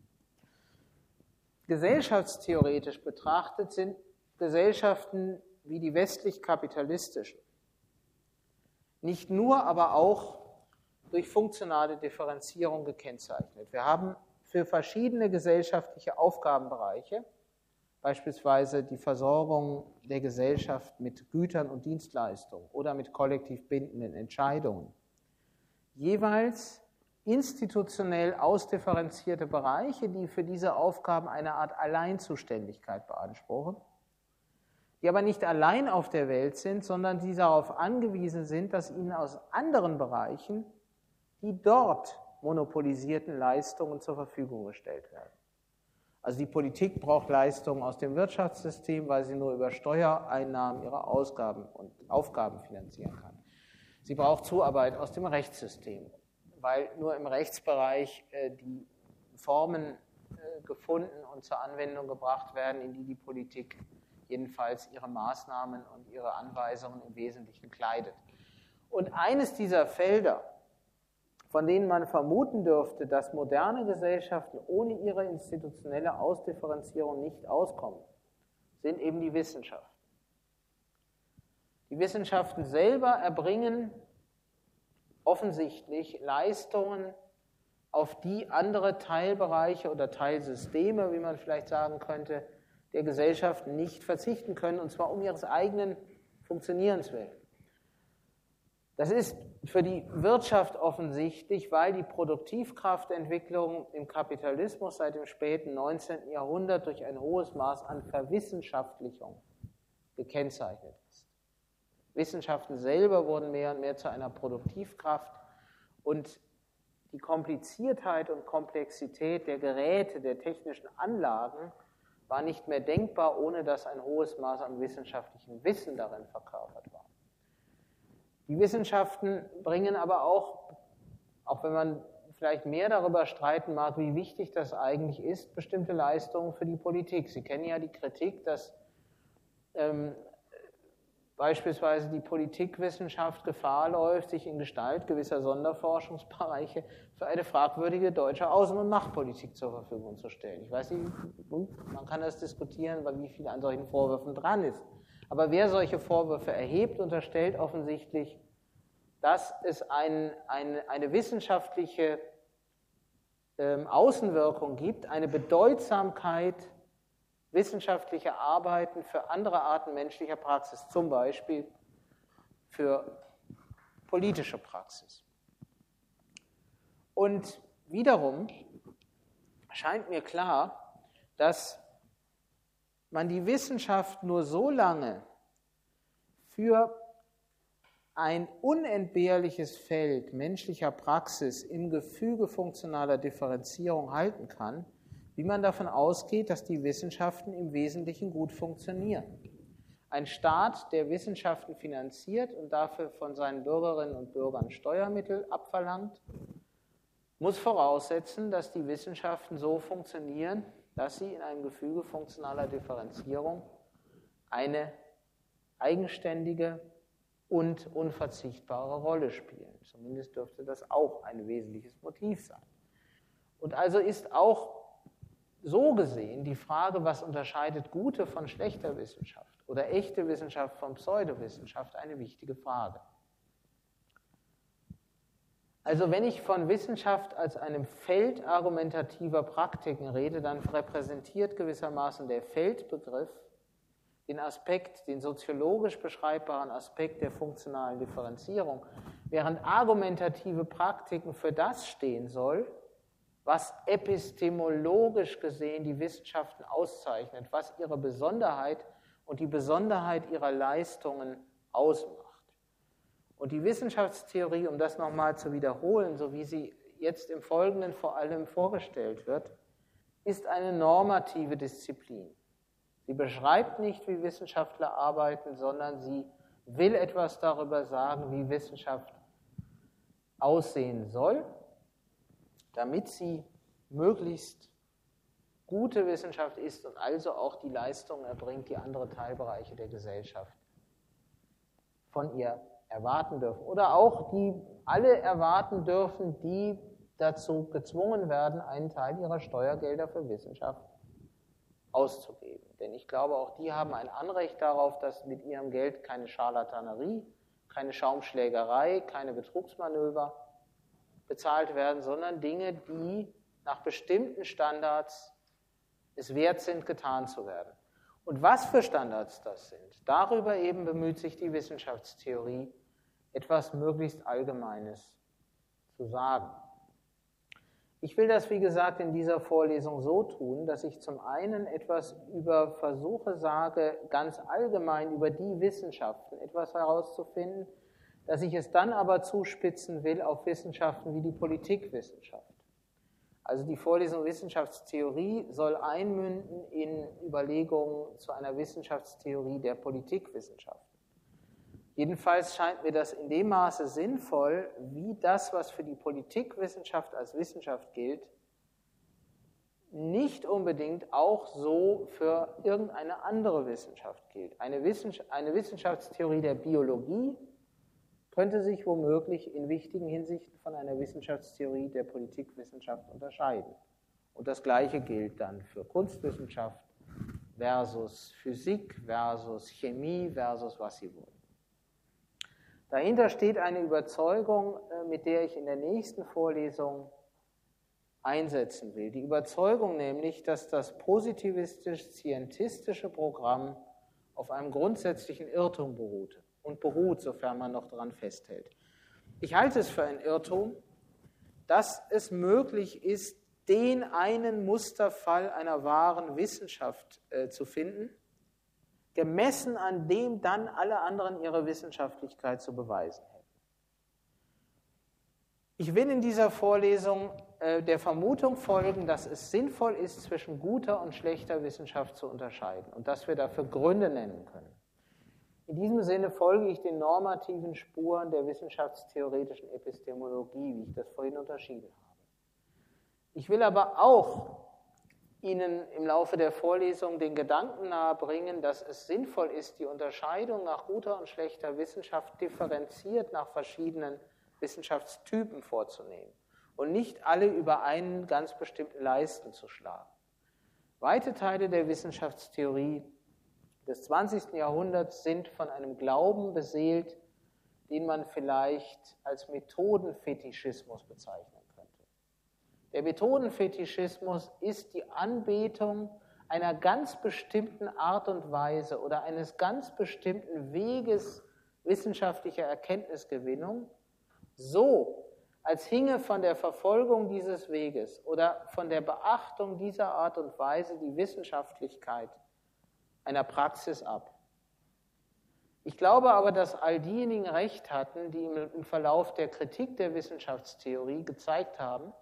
Gesellschaftstheoretisch betrachtet sind Gesellschaften wie die westlich-kapitalistischen nicht nur, aber auch durch funktionale Differenzierung gekennzeichnet. Wir haben für verschiedene gesellschaftliche Aufgabenbereiche, beispielsweise die Versorgung der Gesellschaft mit Gütern und Dienstleistungen oder mit kollektiv bindenden Entscheidungen, jeweils institutionell ausdifferenzierte Bereiche, die für diese Aufgaben eine Art Alleinzuständigkeit beanspruchen, die aber nicht allein auf der Welt sind, sondern die darauf angewiesen sind, dass ihnen aus anderen Bereichen die dort monopolisierten Leistungen zur Verfügung gestellt werden. Also die Politik braucht Leistungen aus dem Wirtschaftssystem, weil sie nur über Steuereinnahmen ihre Ausgaben und Aufgaben finanzieren kann. Sie braucht Zuarbeit aus dem Rechtssystem, weil nur im Rechtsbereich die Formen gefunden und zur Anwendung gebracht werden, in die die Politik jedenfalls ihre Maßnahmen und ihre Anweisungen im Wesentlichen kleidet. Und eines dieser Felder, von denen man vermuten dürfte, dass moderne Gesellschaften ohne ihre institutionelle Ausdifferenzierung nicht auskommen, sind eben die Wissenschaften. Die Wissenschaften selber erbringen offensichtlich Leistungen, auf die andere Teilbereiche oder Teilsysteme, wie man vielleicht sagen könnte, der Gesellschaften nicht verzichten können, und zwar um ihres eigenen Funktionierens willen. Das ist für die Wirtschaft offensichtlich, weil die Produktivkraftentwicklung im Kapitalismus seit dem späten 19. Jahrhundert durch ein hohes Maß an Verwissenschaftlichung gekennzeichnet ist. Wissenschaften selber wurden mehr und mehr zu einer Produktivkraft und die Kompliziertheit und Komplexität der Geräte, der technischen Anlagen war nicht mehr denkbar, ohne dass ein hohes Maß an wissenschaftlichem Wissen darin verkörpert war. Die Wissenschaften bringen aber auch wenn man vielleicht mehr darüber streiten mag, wie wichtig das eigentlich ist, bestimmte Leistungen für die Politik. Sie kennen ja die Kritik, dass beispielsweise die Politikwissenschaft Gefahr läuft, sich in Gestalt gewisser Sonderforschungsbereiche für eine fragwürdige deutsche Außen- und Machtpolitik zur Verfügung zu stellen. Ich weiß nicht, man kann das diskutieren, wie viel an solchen Vorwürfen dran ist. Aber wer solche Vorwürfe erhebt, unterstellt offensichtlich, dass es eine wissenschaftliche Außenwirkung gibt, eine Bedeutsamkeit wissenschaftlicher Arbeiten für andere Arten menschlicher Praxis, zum Beispiel für politische Praxis. Und wiederum scheint mir klar, dass man die Wissenschaft nur so lange für ein unentbehrliches Feld menschlicher Praxis im Gefüge funktionaler Differenzierung halten kann, wie man davon ausgeht, dass die Wissenschaften im Wesentlichen gut funktionieren. Ein Staat, der Wissenschaften finanziert und dafür von seinen Bürgerinnen und Bürgern Steuermittel abverlangt, muss voraussetzen, dass die Wissenschaften so funktionieren, dass sie in einem Gefüge funktionaler Differenzierung eine eigenständige und unverzichtbare Rolle spielen. Zumindest dürfte das auch ein wesentliches Motiv sein. Und also ist auch so gesehen die Frage, was unterscheidet gute von schlechter Wissenschaft oder echte Wissenschaft von Pseudowissenschaft, eine wichtige Frage. Also wenn ich von Wissenschaft als einem Feld argumentativer Praktiken rede, dann repräsentiert gewissermaßen der Feldbegriff den Aspekt, den soziologisch beschreibbaren Aspekt der funktionalen Differenzierung, während argumentative Praktiken für das stehen soll, was epistemologisch gesehen die Wissenschaften auszeichnet, was ihre Besonderheit und die Besonderheit ihrer Leistungen ausmacht. Und die Wissenschaftstheorie, um das nochmal zu wiederholen, so wie sie jetzt im Folgenden vor allem vorgestellt wird, ist eine normative Disziplin. Sie beschreibt nicht, wie Wissenschaftler arbeiten, sondern sie will etwas darüber sagen, wie Wissenschaft aussehen soll, damit sie möglichst gute Wissenschaft ist und also auch die Leistungen erbringt, die andere Teilbereiche der Gesellschaft von ihr erwarten dürfen. Oder auch die alle erwarten dürfen, die dazu gezwungen werden, einen Teil ihrer Steuergelder für Wissenschaft auszugeben. Denn ich glaube, auch die haben ein Anrecht darauf, dass mit ihrem Geld keine Scharlatanerie, keine Schaumschlägerei, keine Betrugsmanöver bezahlt werden, sondern Dinge, die nach bestimmten Standards es wert sind, getan zu werden. Und was für Standards das sind, darüber eben bemüht sich die Wissenschaftstheorie, etwas möglichst Allgemeines zu sagen. Ich will das, wie gesagt, in dieser Vorlesung so tun, dass ich zum einen etwas über Versuche sage, ganz allgemein über die Wissenschaften etwas herauszufinden, dass ich es dann aber zuspitzen will auf Wissenschaften wie die Politikwissenschaft. Also die Vorlesung Wissenschaftstheorie soll einmünden in Überlegungen zu einer Wissenschaftstheorie der Politikwissenschaft. Jedenfalls scheint mir das in dem Maße sinnvoll, wie das, was für die Politikwissenschaft als Wissenschaft gilt, nicht unbedingt auch so für irgendeine andere Wissenschaft gilt. Eine Wissenschaftstheorie der Biologie könnte sich womöglich in wichtigen Hinsichten von einer Wissenschaftstheorie der Politikwissenschaft unterscheiden. Und das Gleiche gilt dann für Kunstwissenschaft versus Physik versus Chemie versus was sie wollen. Dahinter steht eine Überzeugung, mit der ich in der nächsten Vorlesung einsetzen will. Die Überzeugung nämlich, dass das positivistisch-scientistische Programm auf einem grundsätzlichen Irrtum beruht, sofern man noch daran festhält. Ich halte es für einen Irrtum, dass es möglich ist, den einen Musterfall einer wahren Wissenschaft zu finden, gemessen an dem dann alle anderen ihre Wissenschaftlichkeit zu beweisen hätten. Ich will in dieser Vorlesung der Vermutung folgen, dass es sinnvoll ist, zwischen guter und schlechter Wissenschaft zu unterscheiden und dass wir dafür Gründe nennen können. In diesem Sinne folge ich den normativen Spuren der wissenschaftstheoretischen Epistemologie, wie ich das vorhin unterschieden habe. Ich will aber auch Ihnen im Laufe der Vorlesung den Gedanken nahebringen, dass es sinnvoll ist, die Unterscheidung nach guter und schlechter Wissenschaft differenziert nach verschiedenen Wissenschaftstypen vorzunehmen und nicht alle über einen ganz bestimmten Leisten zu schlagen. Weite Teile der Wissenschaftstheorie des 20. Jahrhunderts sind von einem Glauben beseelt, den man vielleicht als Methodenfetischismus bezeichnen könnte. Der Methodenfetischismus ist die Anbetung einer ganz bestimmten Art und Weise oder eines ganz bestimmten Weges wissenschaftlicher Erkenntnisgewinnung, so als hinge von der Verfolgung dieses Weges oder von der Beachtung dieser Art und Weise die Wissenschaftlichkeit einer Praxis ab. Ich glaube aber, dass all diejenigen recht hatten, die im Verlauf der Kritik der Wissenschaftstheorie gezeigt haben,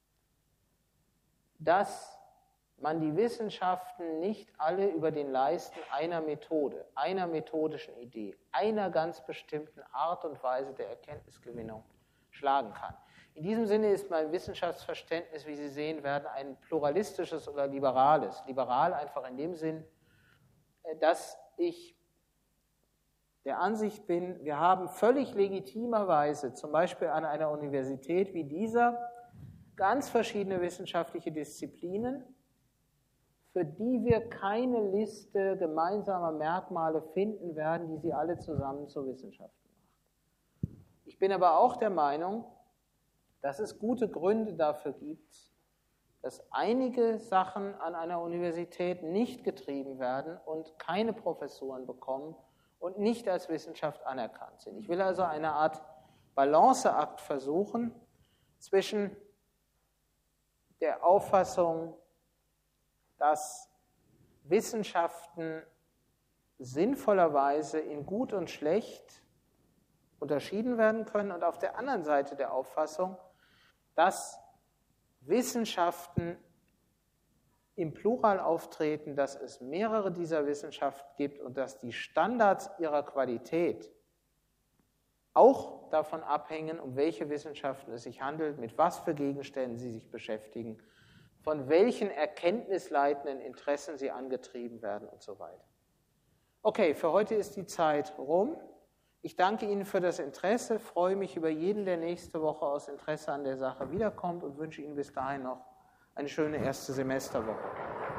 dass man die Wissenschaften nicht alle über den Leisten einer Methode, einer methodischen Idee, einer ganz bestimmten Art und Weise der Erkenntnisgewinnung schlagen kann. In diesem Sinne ist mein Wissenschaftsverständnis, wie Sie sehen werden, ein pluralistisches oder liberales. Liberal einfach in dem Sinn, dass ich der Ansicht bin, wir haben völlig legitimerweise, zum Beispiel an einer Universität wie dieser, ganz verschiedene wissenschaftliche Disziplinen, für die wir keine Liste gemeinsamer Merkmale finden werden, die sie alle zusammen zur Wissenschaft macht. Ich bin aber auch der Meinung, dass es gute Gründe dafür gibt, dass einige Sachen an einer Universität nicht getrieben werden und keine Professuren bekommen und nicht als Wissenschaft anerkannt sind. Ich will also eine Art Balanceakt versuchen zwischen der Auffassung, dass Wissenschaften sinnvollerweise in gut und schlecht unterschieden werden können und auf der anderen Seite der Auffassung, dass Wissenschaften im Plural auftreten, dass es mehrere dieser Wissenschaften gibt und dass die Standards ihrer Qualität auch davon abhängen, um welche Wissenschaften es sich handelt, mit was für Gegenständen sie sich beschäftigen, von welchen erkenntnisleitenden Interessen sie angetrieben werden und so weiter. Okay, für heute ist die Zeit rum. Ich danke Ihnen für das Interesse, freue mich über jeden, der nächste Woche aus Interesse an der Sache wiederkommt und wünsche Ihnen bis dahin noch eine schöne erste Semesterwoche.